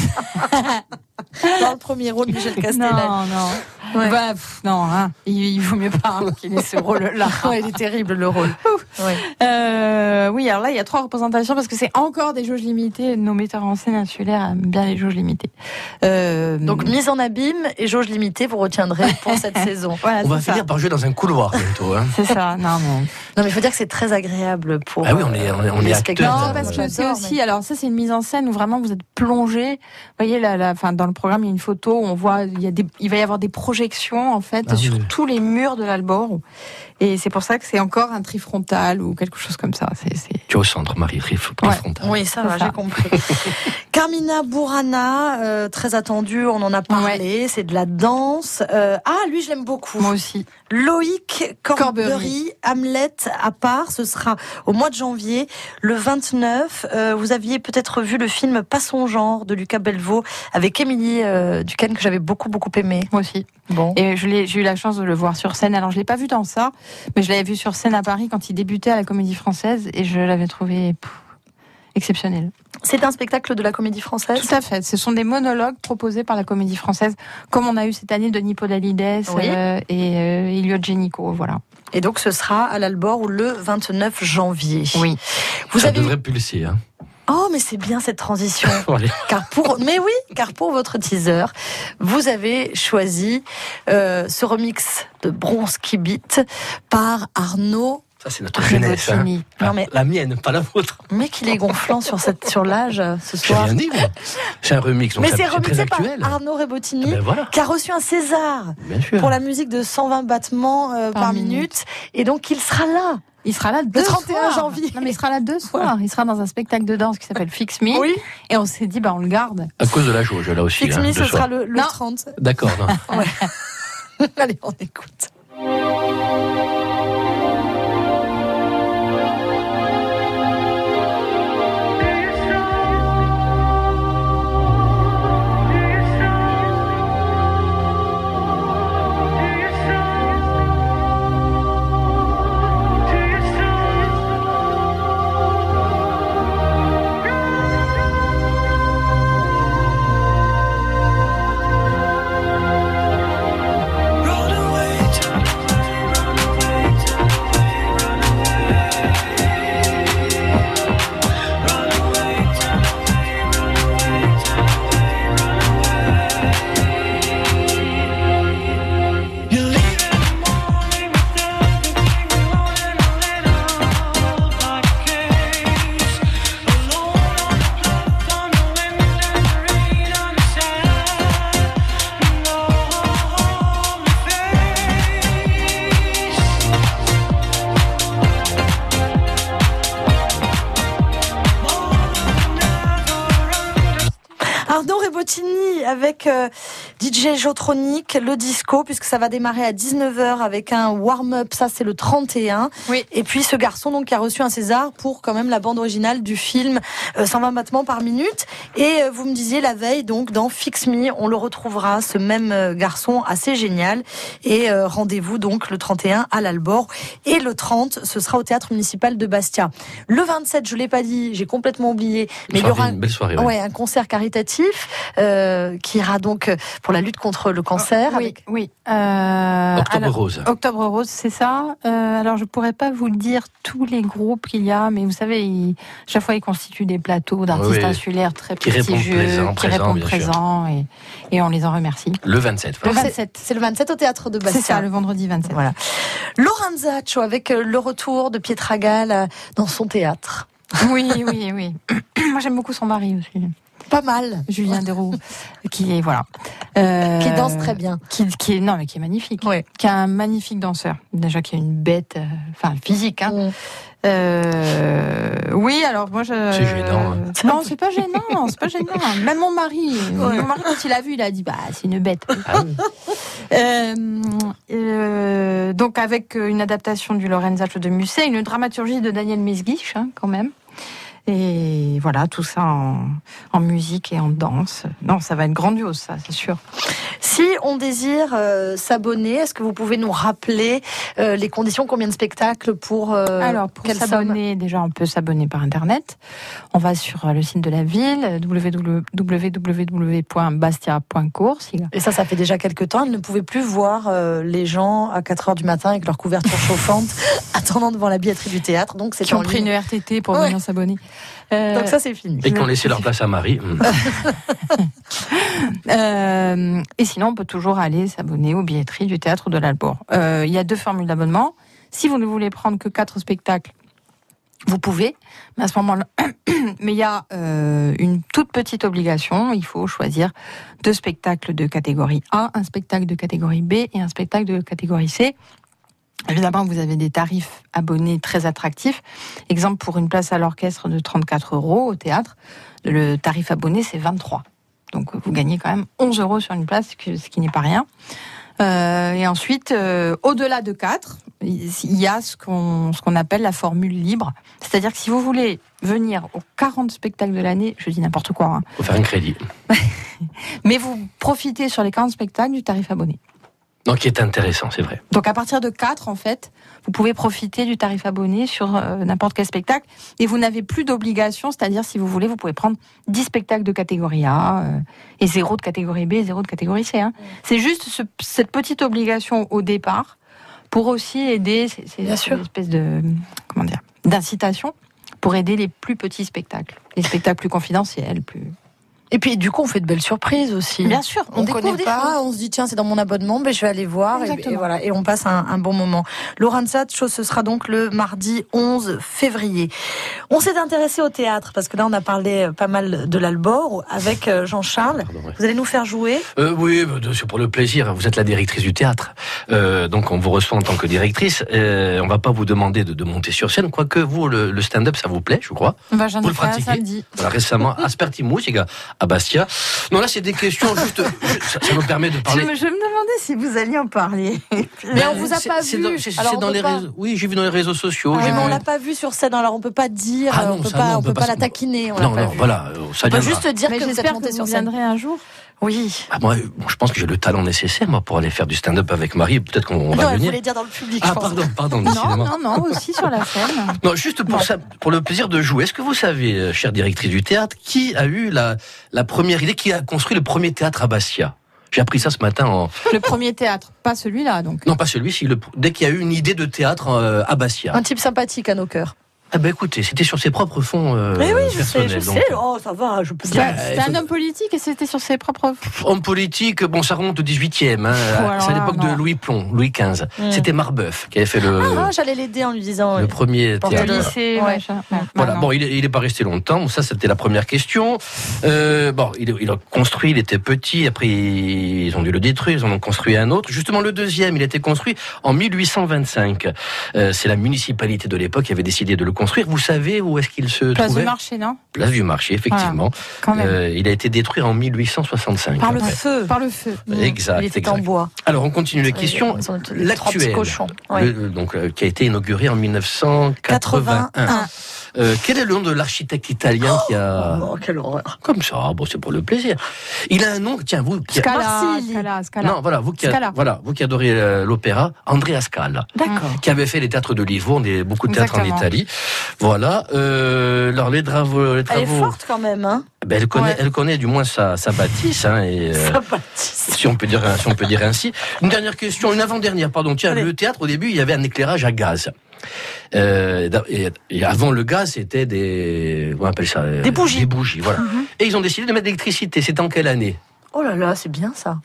Dans le premier rôle, Michel Castellane. Non, non. Ouais. Bah, pff, non, hein. il, il vaut mieux pas hein, qu'il ait ce rôle-là. Ouais, il est terrible, le rôle. Ouais. Euh, oui, alors là, il y a trois représentations parce que c'est encore des jauges limitées. Nos metteurs en scène insulaires aiment bien les jauges limitées. Euh, Donc, mise en abîme et jauge limitée, vous retiendrez pour cette saison. Voilà, on va ça. finir par jouer dans un couloir bientôt. Hein. C'est ça, non, mais... Non, mais il faut dire que c'est très agréable pour. Ah oui, on est, on est, on est acteurs. Non, parce que c'est aussi, mais... alors ça, c'est une mise en scène où vraiment vous êtes plongé. Vous voyez, la, la, enfin, dans le programme, il y a une photo où on voit, il y a des, il va y avoir des projections, en fait, ah, sur oui. tous les murs de l'Albor. Et c'est pour ça que c'est encore un trifrontal ou quelque chose comme ça. C'est, c'est... Tu es au centre, Marie, trifrontal. Ouais. Oui, ça va, ça. J'ai compris. Carmina Burana, euh, très attendue, on en a parlé, ouais. C'est de la danse. Euh, ah, lui, je l'aime beaucoup. Moi aussi. Loïc Corbery, Corbery, Hamlet à part, ce sera au mois de janvier, le vingt-neuf. Euh, vous aviez peut-être vu le film Pas son genre de Lucas Belvaux avec Émilie euh, Duquesne, que j'avais beaucoup beaucoup aimé. Moi aussi. Bon. Et je l'ai, j'ai eu la chance de le voir sur scène. Alors je l'ai pas vu dans ça, mais je l'avais vu sur scène à Paris quand il débutait à la Comédie Française et je l'avais trouvé pff, exceptionnel. C'est un spectacle de la Comédie Française ? Tout à fait. Ce sont des monologues proposés par la Comédie Française, comme on a eu cette année Denis Podalides oui. euh, et euh, Elliot Génico, voilà. Et donc ce sera à l'Albor le vingt-neuf janvier. Oui. Vous Ça avez... devrait pulser, hein. Oh, mais c'est bien cette transition. car pour, mais oui, car pour votre teaser, vous avez choisi euh, ce remix de Bronski Beat par Arnaud. Ça, c'est notre jeunesse. Hein. Non, mais... La mienne, pas la vôtre. Mais qu'il est gonflant sur, cette, sur l'âge ce soir. J'ai rien dit, moi. C'est un remix, donc mais c'est, c'est c'est remixé très par actuel. Arnaud Rebottini, eh ben voilà. qui a reçu un César pour la musique de cent vingt battements euh, par, par minute. minute. Et donc, il sera là. Il sera là le trente et un janvier. Non, mais il sera là deux soirs. Il sera dans un spectacle de danse qui s'appelle Fix Me. Oui. Et on s'est dit, bah, on le garde. À cause de la jauge, là aussi. Fix hein, Me, ce soir. sera le, le trente. D'accord. Non. Ouais. Allez, on écoute. Avec euh, D J Jotronic, le disco, puisque ça va démarrer à dix-neuf heures avec un warm-up, ça c'est le trente et un. Oui. Et puis ce garçon donc qui a reçu un César pour quand même la bande originale du film euh, cent vingt battements par minute. Et euh, vous me disiez la veille, donc dans Fix Me, on le retrouvera, ce même euh, garçon assez génial. Et euh, rendez-vous donc le trente et un à l'Albor. Et le trente, ce sera au Théâtre Municipal de Bastia. Le vingt-sept, je l'ai pas dit, j'ai complètement oublié, mais il y aura une belle soirée, ouais. Ouais, un concert caritatif euh, qui ira donc pour la lutte contre le cancer. Oh, oui, avec... oui. Euh, Octobre alors, Rose. Octobre Rose, c'est ça. Euh, alors, je pourrais pas vous dire tous les groupes qu'il y a, mais vous savez, ils, chaque fois, ils constituent des plateaux d'artistes oui, insulaires très qui prestigieux, répondent qui répondent présents, et, et on les en remercie. Le vingt-sept. Le vingt-sept. C'est le vingt-sept au Théâtre de Bastia. C'est ça, le vendredi vingt-sept. Voilà. Lorenzaccio avec le retour de Pietragall dans son théâtre. Oui, oui, oui. Moi, j'aime beaucoup son mari aussi. Pas mal. Julien Desroux, qui est voilà, euh, qui danse très bien, qui, qui est non mais qui est magnifique, ouais. qui est un magnifique danseur. Déjà qui est une bête, euh, enfin physique. Hein. Mm. Euh, oui, alors moi je. C'est gênant. Hein. Non, c'est pas gênant, c'est pas gênant. Même mon mari, ouais. mon mari quand il a vu, il a dit bah c'est une bête. Ah oui. euh, euh, donc avec une adaptation du Lorenzaccio de Musset, une dramaturgie de Daniel Mesguich, hein, quand même. Et voilà, tout ça en, en musique et en danse. Non, ça va être grandiose, ça, c'est sûr. Si on désire euh, s'abonner, est-ce que vous pouvez nous rappeler euh, les conditions, combien de spectacles pour euh, Alors, pour s'abonner, somme déjà, on peut s'abonner par Internet. On va sur le site de la ville, w w w point bastia point cours. Et ça, ça fait déjà quelques temps. Ils ne pouvaient plus voir euh, les gens à quatre heures du matin avec leur couverture chauffante, attendant devant la billetterie du théâtre. Donc, c'est qui ont pris une R T T pour ouais. venir s'abonner. Euh, Donc ça, c'est fini. Et qui ont laissé leur place à Marie. euh, et sinon, on peut toujours aller s'abonner aux billetteries du Théâtre de l'Albor. Euh, il y a deux formules d'abonnement. Si vous ne voulez prendre que quatre spectacles, vous pouvez. Mais à ce moment-là, mais il y a euh, une toute petite obligation. Il faut choisir deux spectacles de catégorie A, un spectacle de catégorie B et un spectacle de catégorie C. Évidemment, vous avez des tarifs abonnés très attractifs. Exemple, pour une place à l'orchestre de trente-quatre euros au théâtre, le tarif abonné, c'est vingt-trois. Donc, vous gagnez quand même onze euros sur une place, ce qui n'est pas rien. Euh, et ensuite, euh, au-delà de quatre, il y a ce qu'on, ce qu'on appelle la formule libre. C'est-à-dire que si vous voulez venir aux quarante spectacles de l'année, je dis n'importe quoi. Hein, faut faire un crédit. Mais vous profitez sur les quarante spectacles du tarif abonné. Donc, qui est intéressant, c'est vrai. Donc, à partir de quatre, en fait, vous pouvez profiter du tarif abonné sur euh, n'importe quel spectacle. Et vous n'avez plus d'obligation, c'est-à-dire, si vous voulez, vous pouvez prendre dix spectacles de catégorie A euh, et zéro de catégorie B et zéro de catégorie C. Hein. C'est juste ce, cette petite obligation au départ pour aussi aider, c'est, c'est Bien sûr. une espèce de, comment dire, d'incitation pour aider les plus petits spectacles, les spectacles plus confidentiels, plus... Et puis, du coup, on fait de belles surprises aussi. Bien sûr, on, on découvre pas, on se dit, tiens, c'est dans mon abonnement, ben, je vais aller voir, et, et voilà, et on passe un, un bon moment. Laurentia, ce sera donc le mardi onze février. On s'est intéressé au théâtre, parce que là, on a parlé pas mal de l'Albor, avec Jean-Charles. Pardon, ouais. Vous allez nous faire jouer? euh, Oui, c'est pour le plaisir. Vous êtes la directrice du théâtre. Euh, donc, on vous reçoit en tant que directrice. Euh, on va pas vous demander de, de monter sur scène, quoique vous, le, le stand-up, ça vous plaît, je crois. Bah, j'en vous ai le fait un pratiquez. samedi. Voilà, récemment, Aspertimous, les gars. À Bastia. Non, là, c'est des questions juste. ça, ça me permet de parler. Je me, je me demandais si vous alliez en parler. Mais ben, on vous a pas c'est vu. Dans, c'est, alors c'est dans les pas... réseaux. Oui, j'ai vu dans les réseaux sociaux. Ah, j'ai mais vu... on l'a pas vu sur scène, alors on peut pas dire, ah non, on peut ça, pas, non, on on peut peut pas pas l'attaquiner. On non, l'a pas non, vu. voilà, ça on peut viendra. juste dire mais que vous êtes monté que sur vous scène. Viendrez un jour. Oui. Ah, moi, bon, je pense que j'ai le talent nécessaire, moi, pour aller faire du stand-up avec Marie. Peut-être qu'on non, va elle venir. Vous voulez dire dans le public. Ah, je pense. pardon, pardon. Non, non, non, aussi sur la scène. Non, juste pour non. ça, pour le plaisir de jouer. Est-ce que vous savez, chère directrice du théâtre, qui a eu la, la première idée, qui a construit le premier théâtre à Bastia? J'ai appris ça ce matin en... Le premier théâtre, pas celui-là, donc. Non, pas celui-ci. Le... Dès qu'il y a eu une idée de théâtre euh, à Bastia. Un type sympathique à nos cœurs. Ah ben écoutez, c'était sur ses propres fonds euh, Mais oui, je personnels. sais, je donc, sais. Oh, ça va, je peux dire. C'est un homme politique et c'était sur ses propres... Homme politique, bon, ça remonte au dix-huitième. Hein, voilà, c'est à l'époque non. de Louis Plon, Louis quinze. Mm. C'était Marbeuf qui avait fait le... Ah, j'allais l'aider en lui disant... Le ouais. premier théâtre. Le lycée, ouais. ouais. Voilà, bah, bon, il est, il est pas resté longtemps. Ça, c'était la première question. Euh, bon, il, il a construit, il était petit. Après, ils ont dû le détruire. Ils en ont construit un autre. Justement, le deuxième, il a été construit en mille huit cent vingt-cinq. Euh, c'est la municipalité de l'époque qui avait décidé de le construire. Vous savez où est-ce qu'il se Place trouvait? du Marché, non? Place du Marché, effectivement. Voilà, euh, il a été détruit en mille huit cent soixante-cinq. Par le feu. Par le feu. Exact. Il était exact. en bois. Alors, on continue les questions. L'actuel, ouais. le, donc, euh, qui a été inauguré en mille neuf cent quatre-vingt-un. quatre-vingt-un. Euh, quel est le nom de l'architecte italien qui a... Oh, quelle horreur. Comme ça, bon, c'est pour le plaisir. Il a un nom, tiens, vous... Qui a... Scala, Scala, Scala. Non, voilà, vous qui, a... Scala. voilà, vous qui adorez euh, l'opéra, Andrea Scala. D'accord. Qui avait fait les théâtres de Livourne et beaucoup de théâtres Exactement. en Italie. Voilà. Euh, alors, les travaux... Les travaux... Elle est forte quand même, hein. Ben, elle connaît, Ouais. elle connaît du moins sa, sa bâtisse, hein, et, euh, Ça bâtisse. si on peut dire, si on peut dire ainsi. Une dernière question, une avant-dernière, pardon. Tiens, Allez. le théâtre, au début, il y avait un éclairage à gaz. Euh, et, et avant le gaz, c'était des, on appelle ça, Des bougies. Des bougies, voilà. Mhm. Et ils ont décidé de mettre de l'électricité. C'était en quelle année? Oh là là, c'est bien ça.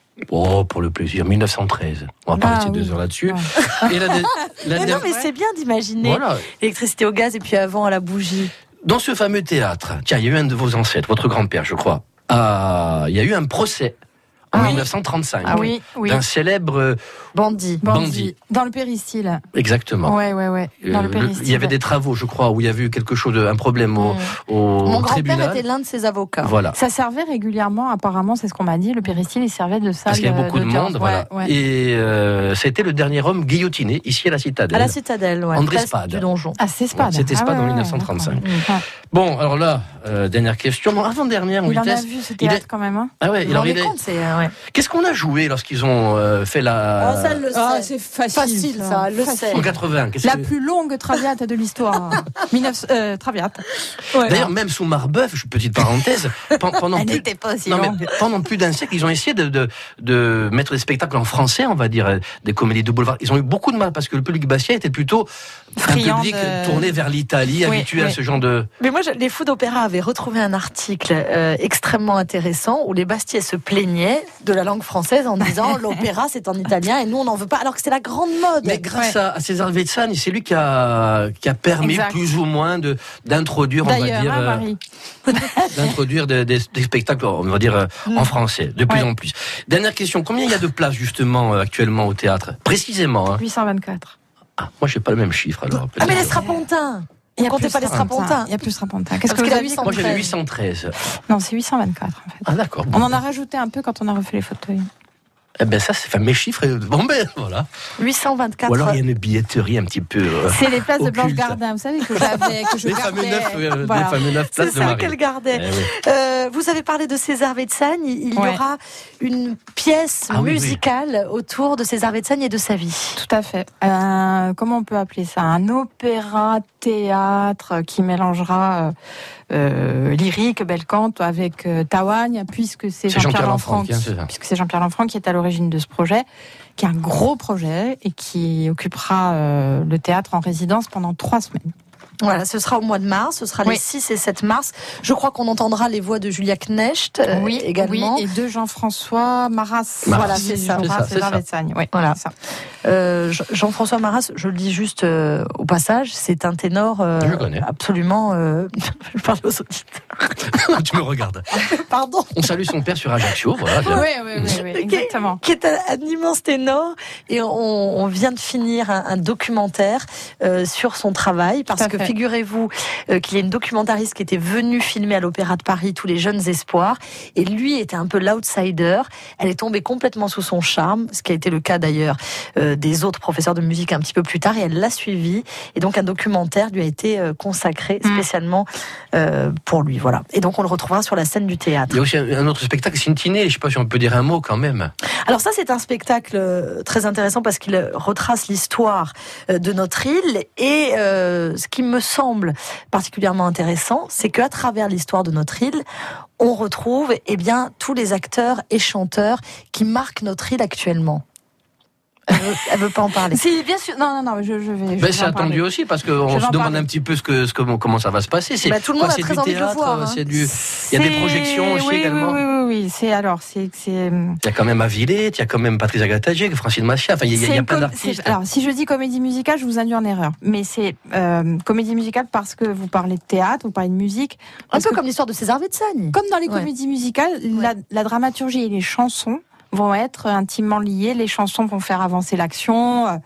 Oh, pour le plaisir, mille neuf cent treize. On va pas Ah, rester oui. deux heures là-dessus. Ouais. Et la, la, Mais non, mais c'est bien d'imaginer Voilà. l'électricité au gaz et puis avant à la bougie. Dans ce fameux théâtre, tiens, il y a eu un de vos ancêtres, votre grand-père, je crois. Ah, il y a eu un procès en Ah, mille neuf cent trente-cinq. Ah oui, oui. D'un célèbre Bandit. Bandit. bandit. Dans le péristyle. Exactement. Ouais, ouais, ouais. Dans Euh, le le- péristyle. il y avait des travaux, je crois, où il y avait eu quelque chose, de, un problème au, Mm. au Mon grand-père tribunal. était l'un de ses avocats. Voilà. Ça servait régulièrement, apparemment, c'est ce qu'on m'a dit. Le péristyle, il servait de salle. Parce qu'il y a beaucoup de d'audience. monde, voilà. Ouais, ouais. Et euh, ça a été le dernier homme guillotiné ici à la Citadelle. À la Citadelle, ouais. André Place Spade. du donjon. Ah, c'est Spade. C'était Ah, Spade ouais, en ouais, mille neuf cent trente-cinq. d'accord. Ouais. Bon, alors là, euh, dernière question. Bon, avant-dernière, en Il en a vitesse. vu ce il théâtre est- quand même. Hein. Ah ouais, Vous alors vous il rendez est... compte, c'est... euh, ouais. Qu'est-ce qu'on a joué lorsqu'ils ont euh, fait la... Ah, ça, elle le sait. Ah, c'est facile. Facile, ça, elle le Facile. sait. En quatre-vingts. qu'est-ce La que- plus longue traviate de l'histoire. dix-neuf euh, traviate. Ouais. D'ailleurs, même sous Marbeuf, je- petite parenthèse, pen- pendant Elle plus... n'était pas aussi Non, mais longue. pendant plus d'un siècle, ils ont essayé de, de, de mettre des spectacles en français, on va dire, euh, des comédies de boulevard. Ils ont eu beaucoup de mal parce que le public bastien était plutôt Friand un public de- tourné vers l'Italie, Oui, habitué à oui. ce genre de... Mais moi, je- les Fous d'Opéra avaient retrouvé un article euh, extrêmement intéressant où les Bastiais se plaignaient de la langue française en disant l'opéra c'est en italien et nous on n'en veut pas, alors que c'est la grande mode. Mais grâce à, à César Vezzani, c'est lui qui a, qui a permis Exact. plus ou moins de, d'introduire, on va D'ailleurs, dire, hein, euh, Marie. d'introduire des, des- des spectacles, on va dire, euh, en français, de plus Ouais. en plus. Dernière question, combien il y a de places justement euh, actuellement au théâtre? Précisément. Hein. huit cent vingt-quatre. Ah, moi, j'ai pas le même chiffre alors. Ah mais les peut-être. strapontins. Il y a Vous comptez plus pas les Strapontin. strapontins. Il y a plus Strapontin. Parce Qu'est-ce que qu'il vous a avez huit cent Moi, j'avais treize. huit cent treize. Non, c'est huit cent vingt-quatre en fait. Ah, d'accord. On en a rajouté un peu quand on a refait les fauteuils. Eh ben ça, c'est enfin, mes chiffres. Bon ben voilà. huit cent vingt-quatre. Ou alors il y a une billetterie un petit peu. Euh, c'est les places occulte. de Blanche Gardin, vous savez que j'avais, que je les gardais. Fameux neuf, euh, voilà. Les fameux neuf places c'est de ça Marie. qu'elle gardait. Eh oui. euh, vous avez parlé de César Vetsagne. Il y ouais. aura une pièce ah, musicale oui, oui. autour de César Vetsagne et de sa vie. Tout à fait. Euh, comment on peut appeler ça? Un opéra théâtre qui mélangera euh, euh, lyrique, bel canto avec euh, Tawagne, puisque c'est, c'est Jean-Pierre, Jean-Pierre Lanfranc, qui, puisque c'est Jean-Pierre Lanfranc qui est à l'origine de ce projet, qui est un gros projet et qui occupera euh, le théâtre en résidence pendant trois semaines. Voilà, ce sera au mois de mars, ce sera oui. les six et sept mars. Je crois qu'on entendra les voix de Julia Knecht euh, oui, également. Oui, et de Jean-François Maras. Maras. Voilà, c'est, c'est Jean-François César Vetsagne. Oui, voilà. c'est ça. Euh, Jean-François Maras, je le dis juste euh, au passage, c'est un ténor euh, je le connais. absolument... Euh... je parle aux auditeurs. Tu me regardes. Pardon. On salue son père sur Ajaccio, voilà. Oui, oui, oui, oui, exactement. Qui est, qui est un, un immense ténor, et on, on vient de finir un, un documentaire euh, sur son travail, parce que fait. figurez-vous euh, qu'il y a une documentariste qui était venue filmer à l'Opéra de Paris tous les jeunes espoirs, et lui était un peu l'outsider. Elle est tombée complètement sous son charme, ce qui a été le cas d'ailleurs euh, des autres professeurs de musique un petit peu plus tard, et elle l'a suivi, et donc un documentaire lui a été euh, consacré spécialement euh, pour lui, voilà. Et donc on le retrouvera sur la scène du théâtre. Il y a aussi un autre spectacle, Cintiné, je ne sais pas si on peut dire un mot quand même. Alors ça, c'est un spectacle très intéressant parce qu'il retrace l'histoire de notre île, et euh, ce qui me semble particulièrement intéressant, c'est qu'à travers l'histoire de notre île, on retrouve eh bien, tous les acteurs et chanteurs qui marquent notre île actuellement. Elle veut, elle veut pas en parler. Si, bien sûr. Non, non, non, je, je vais. Je ben, vais c'est attendu parler. aussi parce qu'on se demande parler. un petit peu ce que, ce que, comment ça va se passer. C'est, bah, tout le quoi, monde c'est a très du envie théâtre, de le voir. Hein. C'est du. Il y a des projections aussi oui, également. Oui, oui, oui. C'est alors, c'est, c'est. Il y a quand même Avilette, il y a quand même Patrice Agatagé, Francine Macia. Enfin, il y a, il y a plein com- d'artistes. Alors, si je dis comédie musicale, je vous induis en erreur. Mais c'est euh, comédie musicale parce que vous parlez de théâtre, vous parlez de musique. Un peu que, comme l'histoire de César Vetsagne. Comme dans les ouais. comédies musicales, ouais. la, la dramaturgie et les chansons vont être intimement liés. Les chansons vont faire avancer l'action.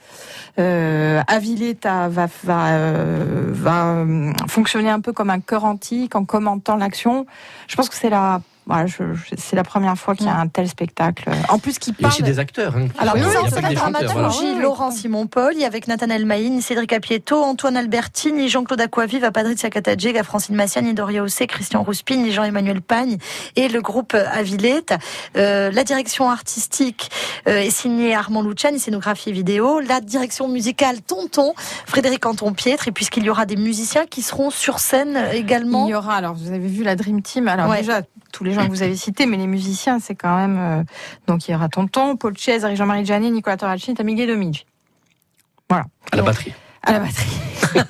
Euh, Avilette va, va, euh, va fonctionner un peu comme un chœur antique en commentant l'action. Je pense que c'est la... Voilà, je, je, c'est la première fois qu'il y a un tel spectacle. En plus, qui parle. Il y a aussi des acteurs. Hein. Alors, oui, il y a, oui, il y a pas que des chanteurs. Voilà. Laurent Simon-Paul, avec Nathanaël Maïn, Cédric Apieto, Antoine Albertini, Jean-Claude Aquaviva, Patricia Agatagé, Francine Massiani, Doria Ossé, Christian Rouspine, Jean-Emmanuel Pagne et le groupe Avilette. Euh, la direction artistique euh, est signée Armand Luciani, scénographie et vidéo. La direction musicale, Tonton, Frédéric Anton-Pietre. Et puisqu'il y aura des musiciens qui seront sur scène également. Il y aura, alors vous avez vu la Dream Team. Alors ouais. déjà, tous les gens que vous avez cités, mais les musiciens, c'est quand même... Euh, donc il y aura Tonton, Paul Chiesa, Jean-Marie Gianni, Nicolas Torracini, Tamigué Domigi. Voilà. À la batterie. À la batterie.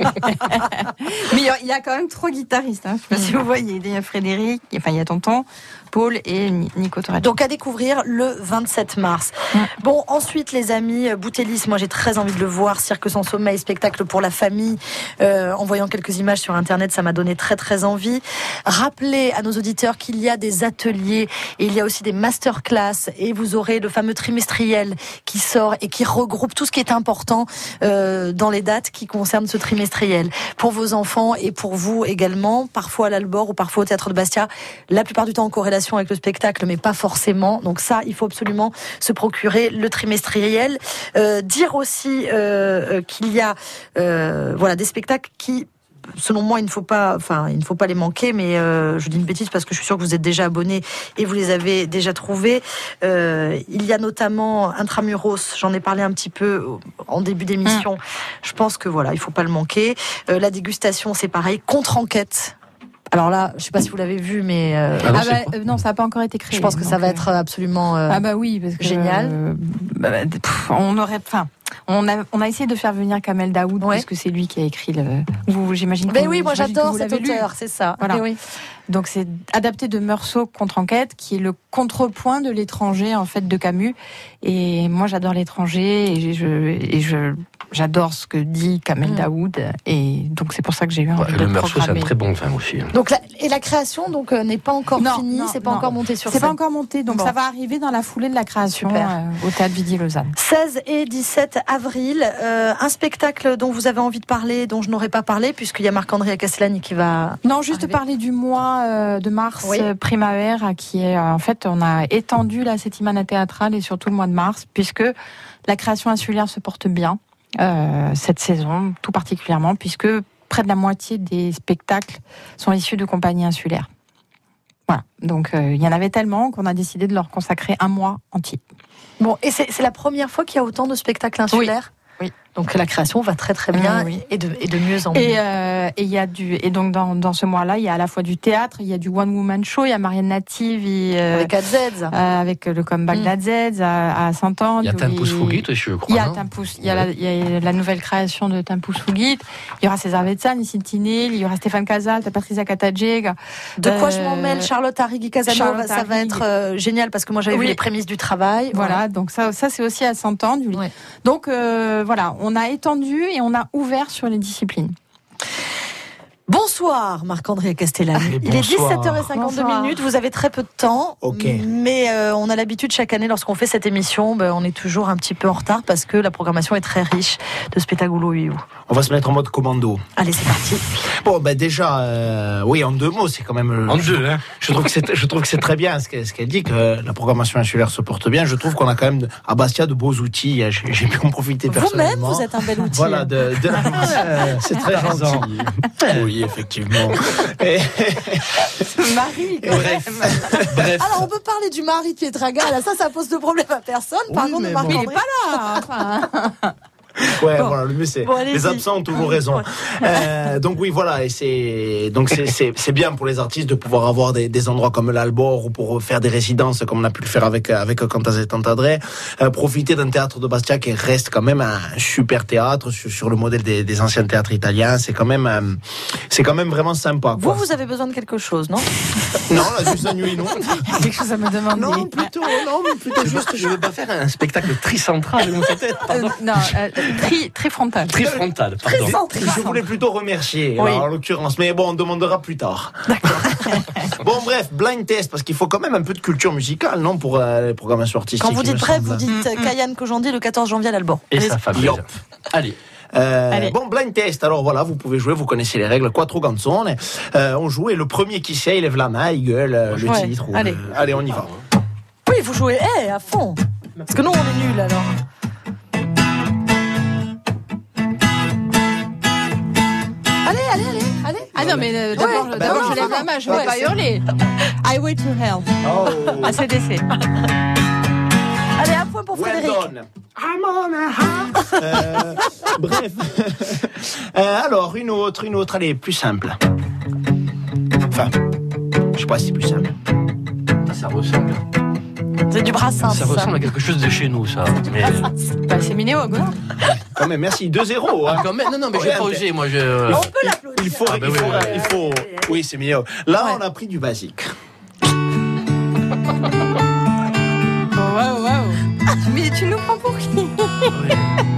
Mais il y a quand même trois guitaristes. Hein. Je ne sais pas si vous voyez. Il y a Frédéric, enfin il y a Tonton, Paul et Nico Torracini. Donc à découvrir le vingt-sept mars. Ouais. Bon, ensuite les amis, Boutelis, moi j'ai très envie de le voir. Cirque sans sommeil, spectacle pour la famille. Euh, en voyant quelques images sur Internet, ça m'a donné très très envie. Rappelez à nos auditeurs qu'il y a des ateliers et il y a aussi des masterclass. Et vous aurez le fameux trimestriel qui sort et qui regroupe tout ce qui est important euh, dans les dates qui concernent ce trimestriel. Pour vos enfants et pour vous également, parfois à l'Albor ou parfois au Théâtre de Bastia, la plupart du temps en corrélation avec le spectacle, mais pas forcément. Donc ça, il faut absolument se procurer le trimestriel. Euh, dire aussi euh, qu'il y a euh, voilà, des spectacles qui... Selon moi, il ne faut pas, enfin, il ne faut pas les manquer, mais euh, je dis une bêtise parce que je suis sûre que vous êtes déjà abonnés et vous les avez déjà trouvés. Euh, il y a notamment Intramuros, j'en ai parlé un petit peu en début d'émission. Mmh. Je pense que voilà, il faut pas le manquer. Euh, la dégustation, c'est pareil. Contre-enquête. Alors là, je sais pas si vous l'avez vu, mais euh, ah, ah bah, euh, non, ça n'a pas encore été créé. Je pense que ça va être absolument euh, ah bah oui, parce que, génial. Euh, bah, pff, on aurait, enfin. On a, on a essayé de faire venir Kamel Daoud, ouais. puisque c'est lui qui a écrit le. Vous, j'imagine. Mais que, oui, moi j'adore cet auteur, lu. c'est ça. Voilà. Et oui. Donc c'est adapté de Meursault Contre-enquête, qui est le contrepoint de l'étranger en fait de Camus. Et moi j'adore l'étranger et je et je j'adore ce que dit Kamel mmh. Daoud, et donc c'est pour ça que j'ai eu envie ouais, de le Meursault, c'est un programmer. très bon vin aussi. Donc la, et la création donc euh, n'est pas encore non, finie, non, c'est pas non. encore monté sur c'est scène. pas encore monté, donc bon. ça va arriver dans la foulée de la création euh, au Théâtre Vidy-Lausanne. seize et dix-sept avril, euh, un spectacle dont vous avez envie de parler, dont je n'aurais pas parlé, puisqu'il y a Marc-André Castellani qui va... Non, juste arriver. parler du mois euh, de mars, oui. euh, Primavera, qui est, euh, en fait, on a étendu la settimana théâtrale et surtout le mois de mars, puisque la création insulaire se porte bien euh, cette saison, tout particulièrement, puisque près de la moitié des spectacles sont issus de compagnies insulaires. Voilà, donc euh, il y en avait tellement qu'on a décidé de leur consacrer un mois entier. Bon, et c'est, c'est la première fois qu'il y a autant de spectacles insulaires ? Oui. Oui. Donc la création va très très bien euh, oui. et, de, et de mieux en mieux. Et euh, et il y a du et donc dans dans ce mois-là, il y a à la fois du théâtre, il y a du one woman show, il y a Marianne Native, et, euh, avec A Z, euh, avec le comeback mm. d'A Z à, à Saint-Anne. Il y a Tempus Fugit aussi, je crois. Il y a Tempus, il y a la, il y a la nouvelle création de Tempus Fugit. Il y aura César Vetsan, Nicole Tinel, il y aura Stéphane Casal, Patricia Katajeg. De quoi euh, je m'en mêle, Charlotte Arrighi Casanova, ça va être euh, génial parce que moi j'avais oui. vu les prémices du travail. Voilà, ouais. donc ça ça c'est aussi à Saint-Anne. Ouais. Donc euh, voilà, on a étendu et on a ouvert sur les disciplines. Bonsoir Marc-André Castellani. Il est dix-sept heures cinquante-deux minutes, vous avez très peu de temps, okay. mais euh, on a l'habitude chaque année lorsqu'on fait cette émission, ben, on est toujours un petit peu en retard parce que la programmation est très riche de spectacles. On va se mettre en mode commando. Allez, c'est parti. Bon, ben déjà, euh, oui, en deux mots, c'est quand même... En je, deux, hein. Je trouve que c'est, je trouve que c'est très bien ce qu'elle, ce qu'elle dit, que la programmation insulaire se porte bien. Je trouve qu'on a quand même à Bastia de beaux outils. J'ai, j'ai pu en profiter personnellement. Vous-même, vous êtes un bel outil. Voilà, de, de... c'est très gentil. Oui, effectivement. Et... Marie, quand Bref. même. Bref. Alors, on peut parler du mari de Pietraga. Là, ça, ça pose de problème à personne. Par oui, contre, bon. Marc-André... Il n'est pas là. Enfin... Ouais, bon. Voilà, le mieux c'est bon, les absents ont toujours raison. Ouais. Euh, donc oui, voilà, et c'est donc c'est c'est c'est bien pour les artistes de pouvoir avoir des, des endroits comme l'Albor ou pour faire des résidences comme on a pu le faire avec avec Cantas et Tantadré, euh, profiter d'un théâtre de Bastia qui reste quand même un super théâtre sur, sur le modèle des, des anciens théâtres italiens. C'est quand même euh, c'est quand même vraiment sympa. Quoi. Vous, vous avez besoin de quelque chose, non? Non, la juste la nuit, non. Quelque chose à me demander. Non, plutôt, non, mais plutôt juste. Je veux pas faire un spectacle tricentral dans sa tête. Euh, non, euh, tri, tri frontal. Tri frontal, pardon. Je voulais plutôt remercier, oui. alors, en l'occurrence, mais bon, on demandera plus tard. D'accord. Bon, bref, blind test, parce qu'il faut quand même un peu de culture musicale, non, pour euh, les programmations artistiques. Quand vous dites bref, semble. vous dites euh, Kayane Kojandi le quatorze janvier à l'Alban. Et ça, Fabrice. Allez. Euh, bon, blind test. Alors voilà, vous pouvez jouer, vous connaissez les règles. Quattro canzone. Euh, on joue et le premier qui sait, il lève la main, il gueule euh, le ouais. titre. Ou, allez. Euh, allez, on y va. Oui, vous jouez hey, à fond. Parce que nous, on est nuls alors. Allez, allez, allez, allez. Ah non, mais euh, d'abord, ouais, d'abord bah je non, lève non, la main, je ouais, ne vais pas c'est... hurler. Highway to Hell. Oh. A C D C. Allez, un point pour well Frédéric. Done. I'm on a high. euh, bref. euh, alors, une autre, une autre, allez, plus simple. Enfin, je sais pas si c'est plus simple. Ça ressemble. C'est du Brassens. Ça ressemble à quelque chose de chez nous, ça. Mais... Bah, c'est Minéo, quoi. Quand même, merci. deux zéro. Hein. Ah, quand même. Non, non, mais j'ai pas osé, moi. Je... On peut l'applaudir. Il faut, ah, bah il oui, faut, oui, il faut. Oui, c'est mieux. Là, ouais. on a pris du basique. Waouh, waouh. Mais tu nous prends pour qui? Oui.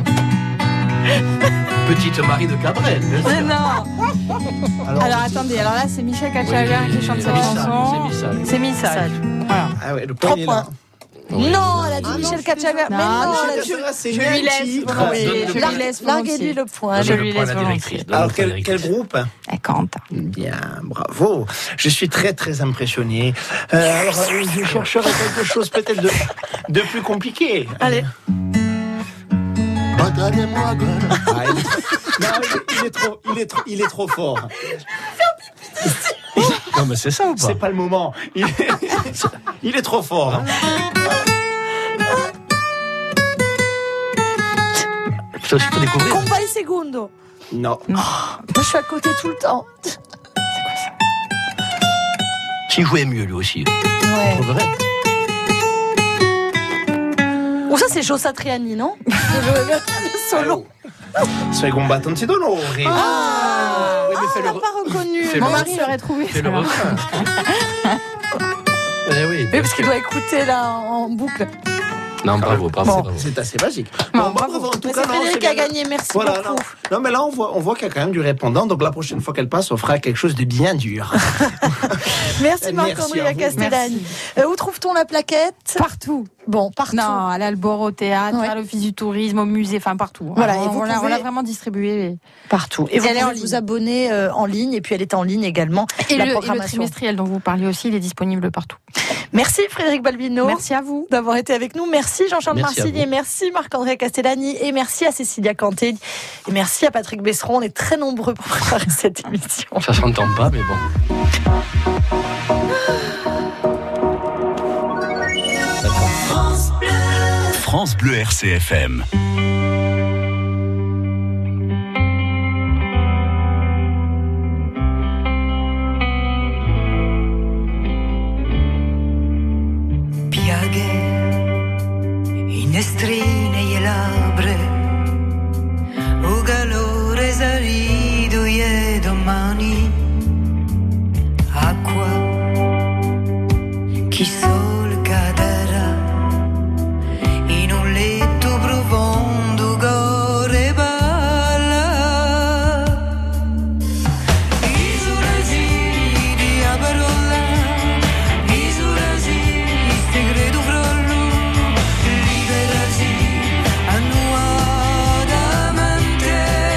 Petite Marie de Cabrel. Mais non. Alors, alors attendez, alors là c'est Michel Cachaga oui, qui chante cette chanson. C'est Missage. Voilà. Ah ouais, le Trois point. points. Oui. Non, elle a dit ah Michel Cachaga. Mais non, non elle a dit... je, je lui laisse. Oui, je lui laisse. Larguez-lui le point. Je lui laisse volontiers. Alors quel, quel groupe? Quentin. Bien, bravo. Je suis très très impressionné. Euh, alors je chercherai quelque chose peut-être de, de plus compliqué. Allez. Ah, il, non, il, est trop, il, est trop, il est trop fort. Non, mais c'est ça ou pas? C'est pas le moment. Il est, il est trop fort. Hein. Ça aussi, faut découvrir. Compay Segundo. Non. non. Oh, moi, je suis à côté tout le temps. C'est quoi ça? S'il jouait mieux, lui aussi. Ouais. C'est vrai. Ou ça, c'est Joe Satriani, non? Le, le, le solo. Soy combattanti d'onore. Ah, oui, mais ah, on l'a re... pas reconnu. Mon mari l'aurait trouvé. Fais le refrain. Eh oui. Oui, parce qu'il doit écouter là en boucle. Non, bravo, bravo. Bon, bravo. c'est assez basique. Bon, Bon, bravo. bravo. En tout Mais cas, c'est non, Frédéric c'est qui a bien. gagné, merci Voilà, beaucoup. non. non, mais là, on voit, on voit qu'il y a quand même du répondant. Donc la prochaine fois qu'elle passe, on fera quelque chose de bien dur. Merci Marc-André à vous. Castellani. Euh, où trouve-t-on la plaquette? Partout. Bon, partout. Non, à l'Albor, au théâtre, Ouais. à l'Office du tourisme, au musée, enfin partout. Voilà, on, et vous on l'a, pouvez- on l'a vraiment distribué. Partout. Et vous Elle est en pouvez ligne. vous abonner euh, en ligne, et puis elle est en ligne également. Et la le, et le programmation. trimestriel dont vous parliez aussi, il est disponible partout. Merci Frédéric Balbino. Merci à vous d'avoir été avec nous. Merci Jean-Charles Merci à Marcillier. vous. Merci Marc-André Castellani. Et merci à Cécilia Canté. Et merci à Patrick Besseron. On est très nombreux pour préparer cette émission. Ça s'entend pas, mais bon. France Bleu. France Bleu R C F M. Piaghe, inestrine e labbra, o calore salido e domani, acqua, chi sole cadrà, in un letto profondo gore balla, i sorrisi di a parola, i sorrisi, segreto fra loro, liberasi a nuovamente.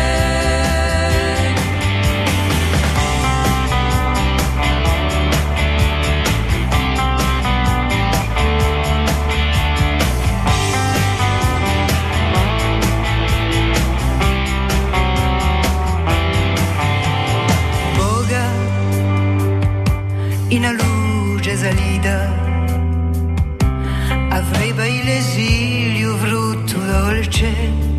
Boga, in a luce salita, avrei l'esilio frutto dolce